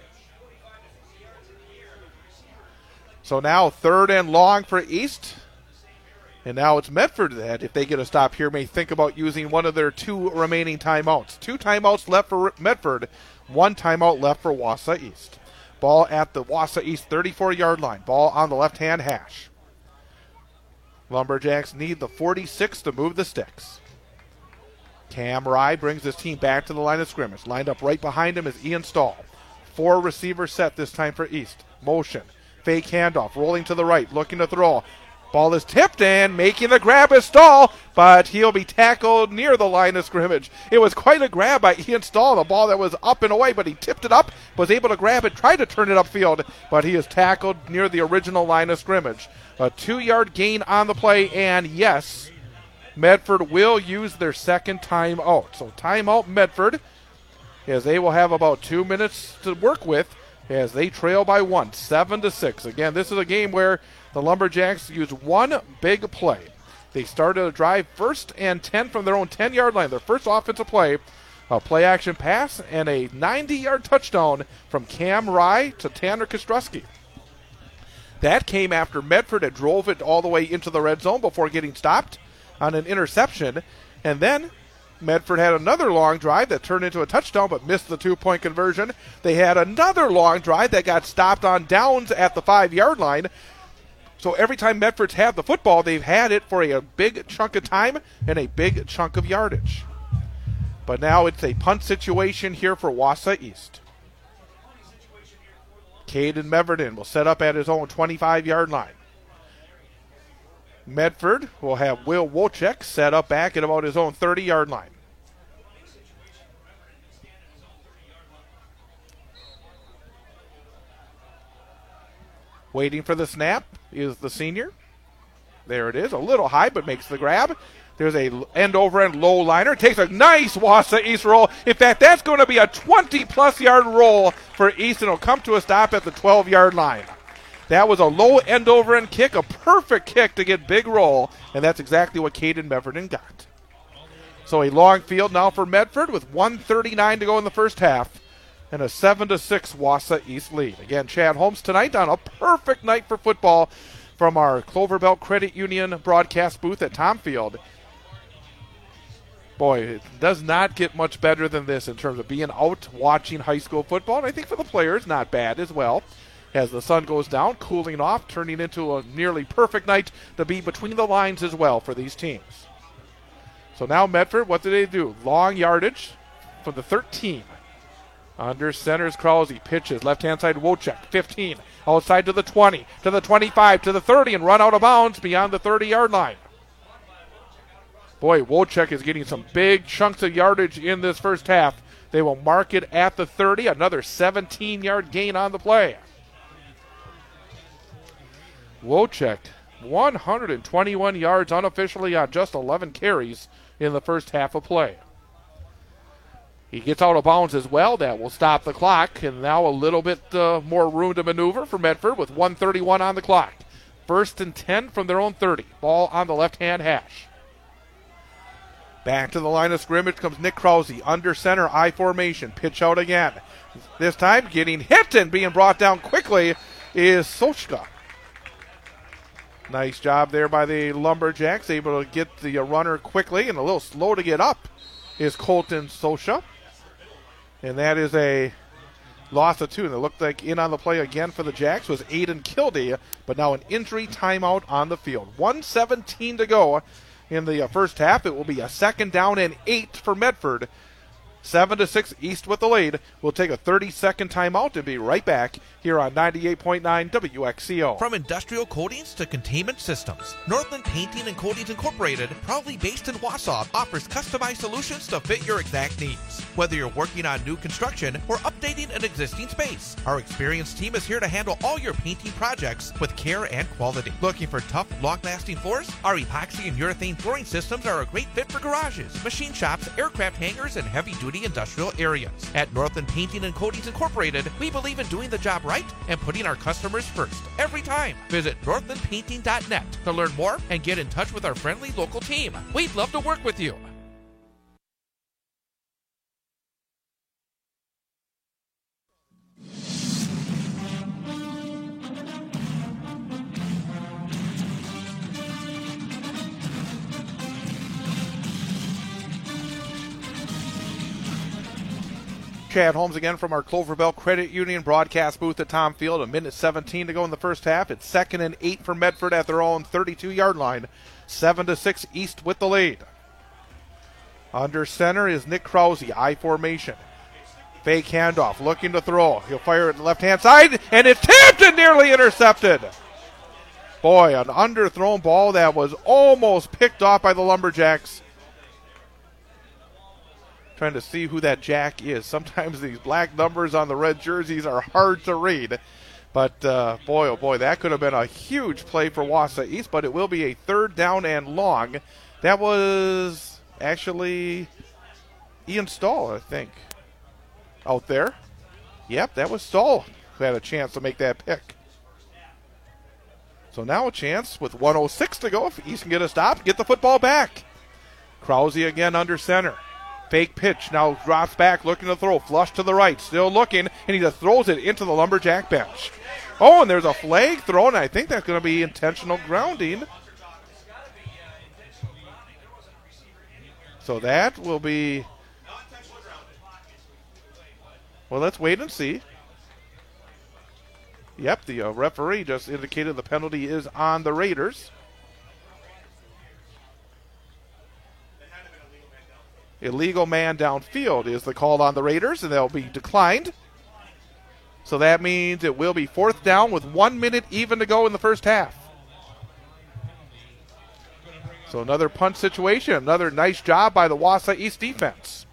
So now third and long for East. And now it's Medford that, if they get a stop here, may think about using one of their two remaining timeouts. Two timeouts left for Medford, one timeout left for Wausau East. Ball at the Wausau East thirty-four-yard line. Ball on the left-hand hash. Lumberjacks need the forty-six to move the sticks. Cam Rye brings his team back to the line of scrimmage. Lined up right behind him is Ian Stahl. Four receivers set this time for East. Motion. Fake handoff, rolling to the right, looking to throw. Ball is tipped, and making the grab is Stahl, but he'll be tackled near the line of scrimmage. It was quite a grab by Ian Stahl, the ball that was up and away, but he tipped it up, was able to grab it, tried to turn it upfield, but he is tackled near the original line of scrimmage. A two-yard gain on the play, and yes, Medford will use their second timeout. So timeout Medford, as they will have about two minutes to work with, as they trail by one, seven to six. Again, this is a game where the Lumberjacks used one big play. They started a drive first and ten from their own ten-yard line. Their first offensive play, a play-action pass, and a ninety-yard touchdown from Cam Rye to Tanner Kostrowski. That came after Medford had drove it all the way into the red zone before getting stopped on an interception. And then Medford had another long drive that turned into a touchdown but missed the two-point conversion. They had another long drive that got stopped on downs at the five-yard line. So every time Medford's had the football, they've had it for a big chunk of time and a big chunk of yardage. But now it's a punt situation here for Wausau East. Caden Meverden will set up at his own twenty-five-yard line. Medford will have Will Wojcik set up back at about his own thirty-yard line. Waiting for the snap is the senior. There it is, a little high, but makes the grab. There's a end-over-end low liner. Takes a nice Wausau East roll. In fact, that's going to be a twenty-plus yard roll for East, and it'll come to a stop at the twelve-yard line. That was a low end-over-end kick, a perfect kick to get big roll, and that's exactly what Caden Medford got. So a long field now for Medford with one thirty-nine to go in the first half, and a seven to six Wausau East lead. Again, Chad Holmes tonight on a perfect night for football from our Clover Belt Credit Union broadcast booth at Tom Field. Boy, it does not get much better than this in terms of being out watching high school football. And I think for the players, not bad as well. As the sun goes down, cooling off, turning into a nearly perfect night to be between the lines as well for these teams. So now Medford, what do they do? Long yardage for the thirteen. Under center's Krause, pitches, left-hand side Wojcik, fifteen. Outside to the twenty, to the twenty-five, to the thirty, and run out of bounds beyond the thirty-yard line. Boy, Wojcik is getting some big chunks of yardage in this first half. They will mark it at the thirty, another seventeen-yard gain on the play. Wojcik, one hundred twenty-one yards unofficially on just eleven carries in the first half of play. He gets out of bounds as well. That will stop the clock, and now a little bit uh, more room to maneuver for Medford with one thirty-one on the clock. First and ten from their own thirty. Ball on the left-hand hash. Back to the line of scrimmage comes Nick Krause. Under center, I formation. Pitch out again. This time getting hit and being brought down quickly is Sochka. Nice job there by the Lumberjacks. Able to get the runner quickly, and a little slow to get up is Colton Socha. And that is a loss of two. And it looked like in on the play again for the Jacks was Aiden Kildee, but now an injury timeout on the field. one seventeen to go in the first half. It will be a second down and eight for Medford. seven to six East with the lead. We'll take a thirty-second timeout and be right back here on ninety-eight point nine W X C O. From industrial coatings to containment systems, Northland Painting and Coatings Incorporated, proudly based in Wausau, offers customized solutions to fit your exact needs. Whether you're working on new construction or updating an existing space, our experienced team is here to handle all your painting projects with care and quality. Looking for tough, long-lasting floors? Our epoxy and urethane flooring systems are a great fit for garages, machine shops, aircraft hangars, and heavy-duty industrial areas. At Northland Painting and Coatings Incorporated, we believe in doing the job right and putting our customers first every time. Visit northland painting dot net to learn more and get in touch with our friendly local team. We'd love to work with you. Chad Holmes again from our Clover Belt Credit Union broadcast booth at Tom Field. A minute seventeen to go in the first half. It's second and eight for Medford at their own thirty-two-yard line. seven to six East with the lead. Under center is Nick Krause, I formation. Fake handoff, looking to throw. He'll fire it the left-hand side, and it's tipped and nearly intercepted. Boy, an underthrown ball that was almost picked off by the Lumberjacks. Trying to see who that Jack is. Sometimes these black numbers on the red jerseys are hard to read. But, uh, boy, oh boy, that could have been a huge play for Wausau East, but it will be a third down and long. That was actually Ian Stahl, I think, out there. Yep, that was Stahl who had a chance to make that pick. So now a chance with one oh six to go if East can get a stop, get the football back. Krause again under center. Fake pitch, now drops back, looking to throw, flush to the right, still looking, and he just throws it into the Lumberjack bench. Oh, and there's a flag thrown. I think that's going to be intentional grounding. So that will be, well, let's wait and see. Yep, the uh, referee just indicated the penalty is on the Raiders. Illegal man downfield is the call on the Raiders, and they'll be declined. So that means it will be fourth down with one minute even to go in the first half. So another punt situation, another nice job by the Wausau East defense.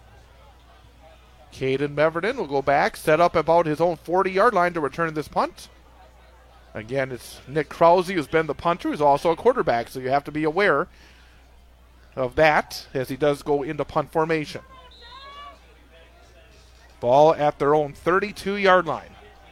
Caden Meverden will go back, set up about his own forty-yard line to return this punt. Again, it's Nick Krause who's been the punter, who's also a quarterback, so you have to be aware of that as he does go into punt formation. Ball at their own thirty-two-yard line.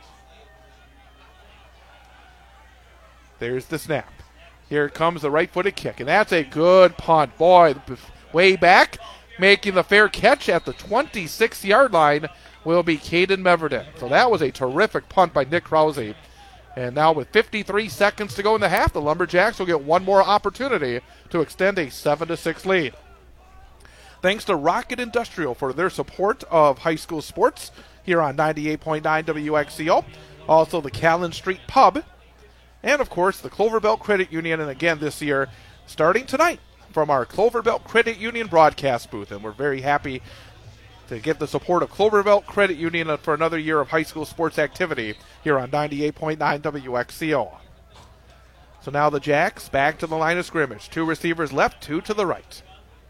There's the snap. Here comes the right-footed kick, and that's a good punt. Boy, way back, making the fair catch at the twenty-six-yard line will be Caden Meverden. So that was a terrific punt by Nick Krause. And now with fifty-three seconds to go in the half, the Lumberjacks will get one more opportunity to extend a seven to six lead. Thanks to Rocket Industrial for their support of high school sports here on ninety-eight point nine W X C O. Also the Callan Street Pub. And, of course, the Clover Belt Credit Union. And again this year, starting tonight from our Clover Belt Credit Union broadcast booth. And we're very happy to get the support of Clover Belt Credit Union for another year of high school sports activity here on ninety-eight point nine W X C O. So now the Jacks back to the line of scrimmage. Two receivers left, two to the right.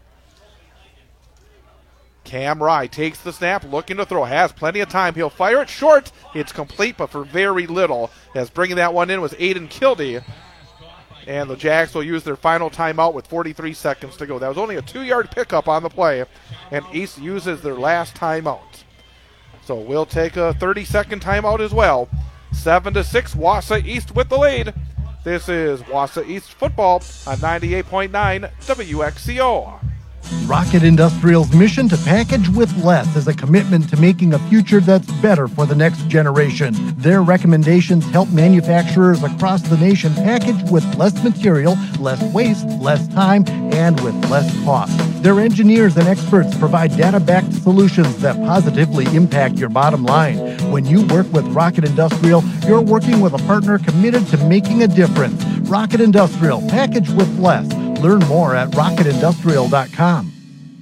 Cam Rye takes the snap, looking to throw. Has plenty of time. He'll fire it short. It's complete, but for very little. As bringing that one in was Aiden Kildee. And the Jacks will use their final timeout with forty-three seconds to go. That was only a two-yard pickup on the play, and East uses their last timeout. So we'll take a thirty-second timeout as well. seven to six, Wausa East with the lead. This is Wausa East football on ninety-eight point nine W X C O. Rocket Industrial's mission to package with less is a commitment to making a future that's better for the next generation. Their recommendations help manufacturers across the nation package with less material, less waste, less time, and with less cost. Their engineers and experts provide data-backed solutions that positively impact your bottom line. When you work with Rocket Industrial, you're working with a partner committed to making a difference. Rocket Industrial, package with less. Learn more at rocket industrial dot com.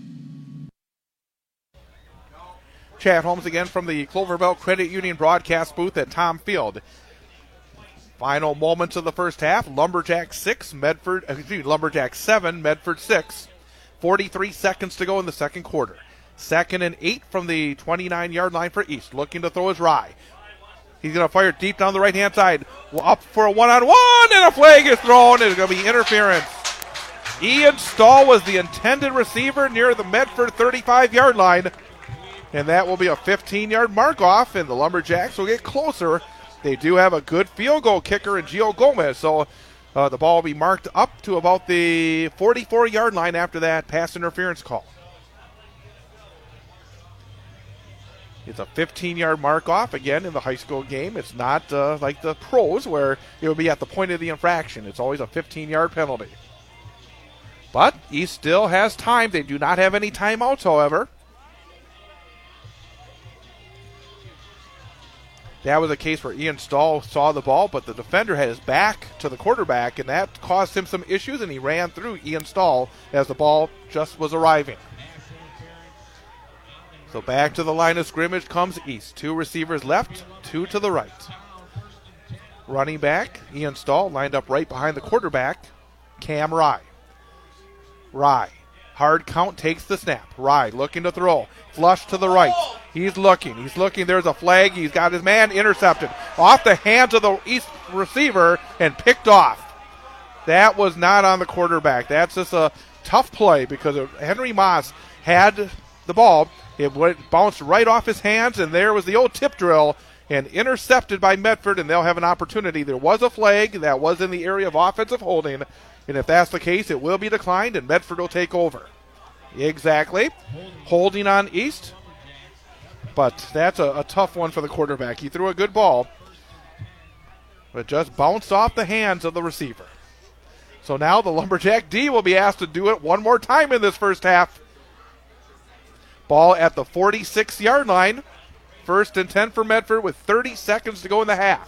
Chad Holmes again from the Clover Belt Credit Union broadcast booth at Tom Field. Final moments of the first half. Lumberjacks six, Medford, excuse me, Lumberjacks seven, Medford six. forty-three seconds to go in the second quarter. Second and eight from the twenty-nine-yard line for East. Looking to throw his Rye. He's going to fire deep down the right-hand side. Up for a one-on-one, and a flag is thrown. It's going to be interference. Ian Stahl was the intended receiver near the Medford thirty-five-yard line. And that will be a fifteen-yard mark-off, and the Lumberjacks will get closer. They do have a good field goal kicker in Gio Gomez, so uh, the ball will be marked up to about the forty-four-yard line after that pass interference call. It's a fifteen-yard mark-off, again, in the high school game. It's not uh, like the pros where it would be at the point of the infraction. It's always a fifteen-yard penalty. But East still has time. They do not have any timeouts, however. That was a case where Ian Stahl saw the ball, but the defender had his back to the quarterback, and that caused him some issues, and he ran through Ian Stahl as the ball just was arriving. So back to the line of scrimmage comes East. Two receivers left, two to the right. Running back, Ian Stahl lined up right behind the quarterback, Cam Rye. Rye, hard count, takes the snap. Rye looking to throw. Flush to the right. He's looking. He's looking. There's a flag. He's got his man intercepted. Off the hands of the East receiver and picked off. That was not on the quarterback. That's just a tough play because Henry Moss had the ball. It went, bounced right off his hands, and there was the old tip drill and intercepted by Medford, and they'll have an opportunity. There was a flag that was in the area of offensive holding, and if that's the case, it will be declined, and Medford will take over. Exactly. Holding on East. But that's a, a tough one for the quarterback. He threw a good ball, but just bounced off the hands of the receiver. So now the Lumberjack D will be asked to do it one more time in this first half. Ball at the forty-six-yard line. First and ten for Medford with thirty seconds to go in the half.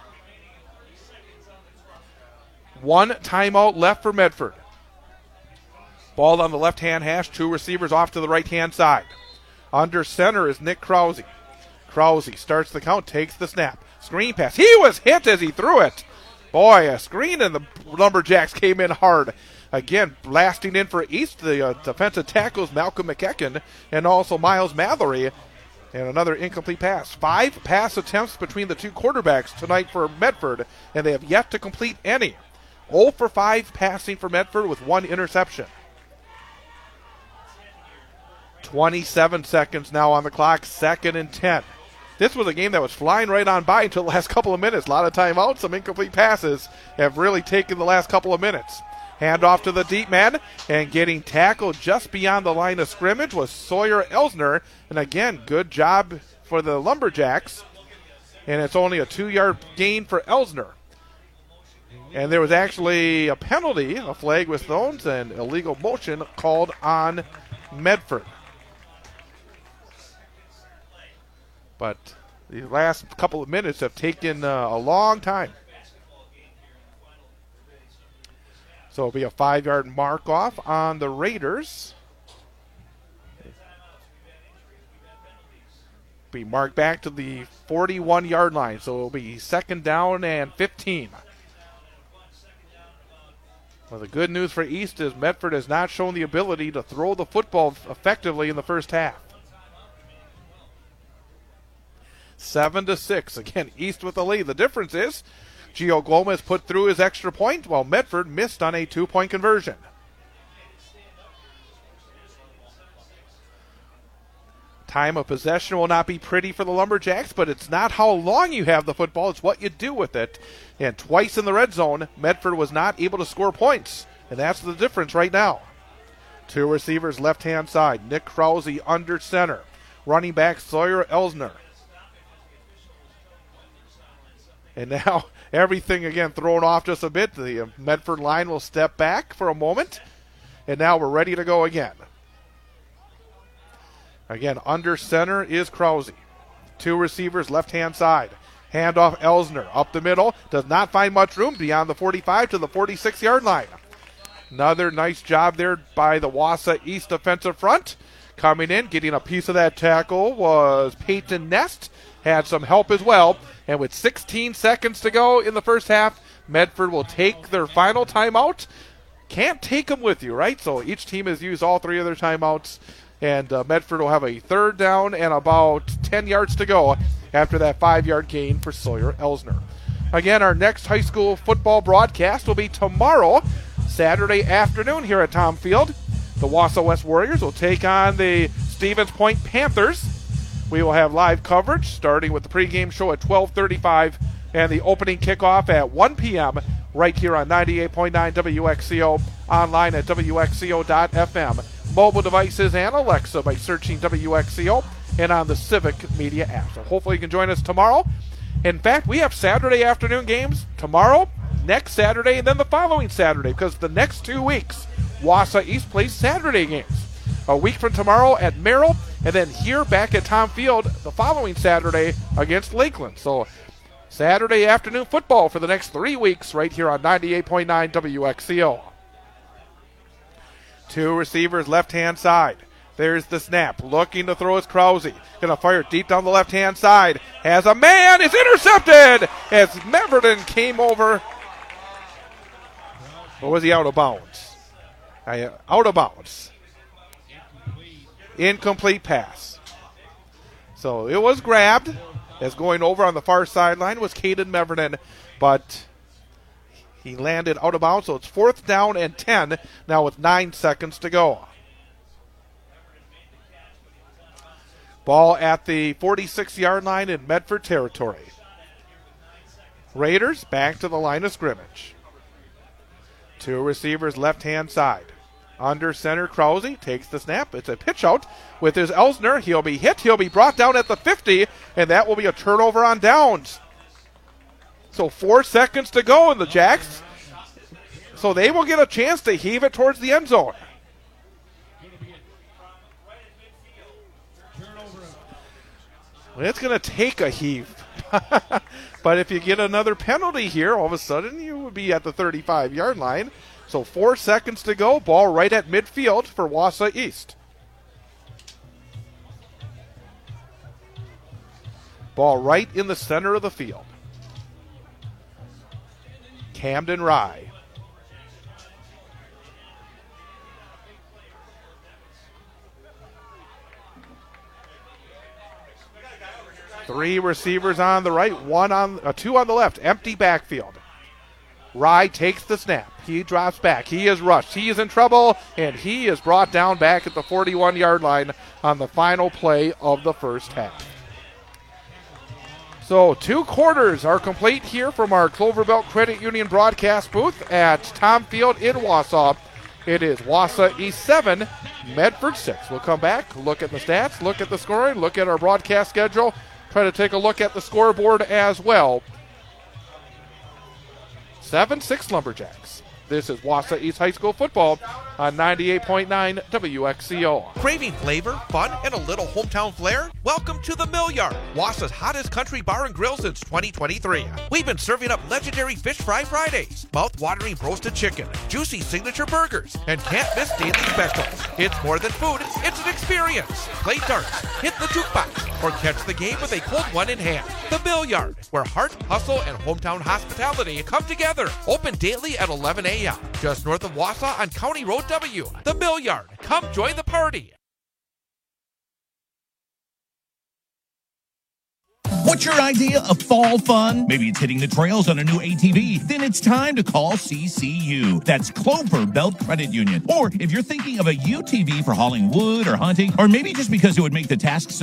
One timeout left for Medford. Ball on the left-hand hash, two receivers off to the right-hand side. Under center is Nick Krause. Krause starts the count, takes the snap. Screen pass. He was hit as he threw it. Boy, a screen, and the Lumberjacks came in hard. Again, blasting in for East, the uh, defensive tackles Malcolm McEachen and also Miles Mallory. And another incomplete pass. Five pass attempts between the two quarterbacks tonight for Medford, and they have yet to complete any. zero for five passing for Medford with one interception. twenty-seven seconds now on the clock, second and ten. This was a game that was flying right on by until the last couple of minutes. A lot of timeouts, some incomplete passes have really taken the last couple of minutes. Hand off to the deep man, and getting tackled just beyond the line of scrimmage was Sawyer Elsner. And again, good job for the Lumberjacks. And it's only a two-yard gain for Elsner. And there was actually a penalty, a flag was thrown, and illegal motion called on Medford. But the last couple of minutes have taken uh, a long time. So it'll be a five-yard mark off on the Raiders. Be marked back to the forty-one-yard line. So it'll be second down and fifteen. Well, the good news for East is Medford has not shown the ability to throw the football effectively in the first half. Seven to six. Again, East with the lead. The difference is Gio Gomez put through his extra point while Medford missed on a two-point conversion. Time of possession will not be pretty for the Lumberjacks, but it's not how long you have the football, it's what you do with it. And twice in the red zone, Medford was not able to score points, and that's the difference right now. Two receivers left-hand side. Nick Krause under center. Running back Sawyer Elsner. And now everything again thrown off just a bit. The Medford line will step back for a moment. And now we're ready to go again. Again, under center is Krause. Two receivers left-hand side. Handoff Elsner up the middle. Does not find much room beyond the forty-five to the forty-six-yard line. Another nice job there by the Wausau East defensive front. Coming in, getting a piece of that tackle was Peyton Nest. Had some help as well. And with sixteen seconds to go in the first half, Medford will take their final timeout. Can't take them with you, right? So each team has used all three of their timeouts. And uh, Medford will have a third down and about ten yards to go after that five-yard gain for Sawyer Elsner. Again, our next high school football broadcast will be tomorrow, Saturday afternoon here at Tom Field. The Wausau West Warriors will take on the Stevens Point Panthers. We will have live coverage starting with the pregame show at twelve thirty-five and the opening kickoff at one p.m. right here on ninety-eight point nine W X C O, online at W X C O dot F M. Mobile devices and Alexa by searching W X C O and on the Civic Media app. So hopefully you can join us tomorrow. In fact, we have Saturday afternoon games tomorrow, next Saturday, and then the following Saturday, because the next two weeks, Wausau East plays Saturday games. A week from tomorrow at Merrill, and then here back at Tom Field the following Saturday against Lakeland. So Saturday afternoon football for the next three weeks right here on ninety-eight point nine W X C O. Two receivers left-hand side. There's the snap. Looking to throw is Krause. Going to fire deep down the left-hand side. Has a man. It's intercepted as Meverton came over. Or was he out of bounds? Uh, out of bounds. Incomplete pass. So it was grabbed. As going over on the far sideline was Caden Meverton. But he landed out of bounds, so it's fourth down and ten now with nine seconds to go. Ball at the forty-six-yard line in Medford territory. Raiders back to the line of scrimmage. Two receivers left-hand side. Under center, Krause takes the snap. It's a pitch out with his Elsner. He'll be hit. He'll be brought down at the fifty, and that will be a turnover on downs. So four seconds to go in the Jacks. So they will get a chance to heave it towards the end zone. Well, it's going to take a heave. But if you get another penalty here, all of a sudden you would be at the thirty-five-yard line. So four seconds to go. Ball right at midfield for Wausau East. Ball right in the center of the field. Camden Rye. Three receivers on the right, one on uh, two on the left. Empty backfield. Rye takes the snap. He drops back. He is rushed. He is in trouble, and he is brought down back at the forty-one-yard line on the final play of the first half. So two quarters are complete here from our Clover Belt Credit Union broadcast booth at Tom Field in Wausau. It is Wausau East seven, Medford six. We'll come back, look at the stats, look at the scoring, look at our broadcast schedule, try to take a look at the scoreboard as well. seven six Lumberjacks. This is Wausau East High School football on ninety-eight point nine W X C O. Craving flavor, fun, and a little hometown flair? Welcome to the Mill Yard, Wausau's hottest country bar and grill since twenty twenty-three. We've been serving up legendary Fish Fry Fridays, mouth-watering roasted chicken, juicy signature burgers, and can't miss daily specials. It's more than food, it's an experience. Play darts, hit the jukebox, or catch the game with a cold one in hand. The Mill Yard, where heart, hustle, and hometown hospitality come together. Open daily at eleven a.m. just north of Wausau on County Road W. The Mill Yard. Come join the party. What's your idea of fall fun? Maybe it's hitting the trails on a new A T V. Then it's time to call C C U. That's Clover Belt Credit Union. Or if you're thinking of a U T V for hauling wood or hunting, or maybe just because it would make the task so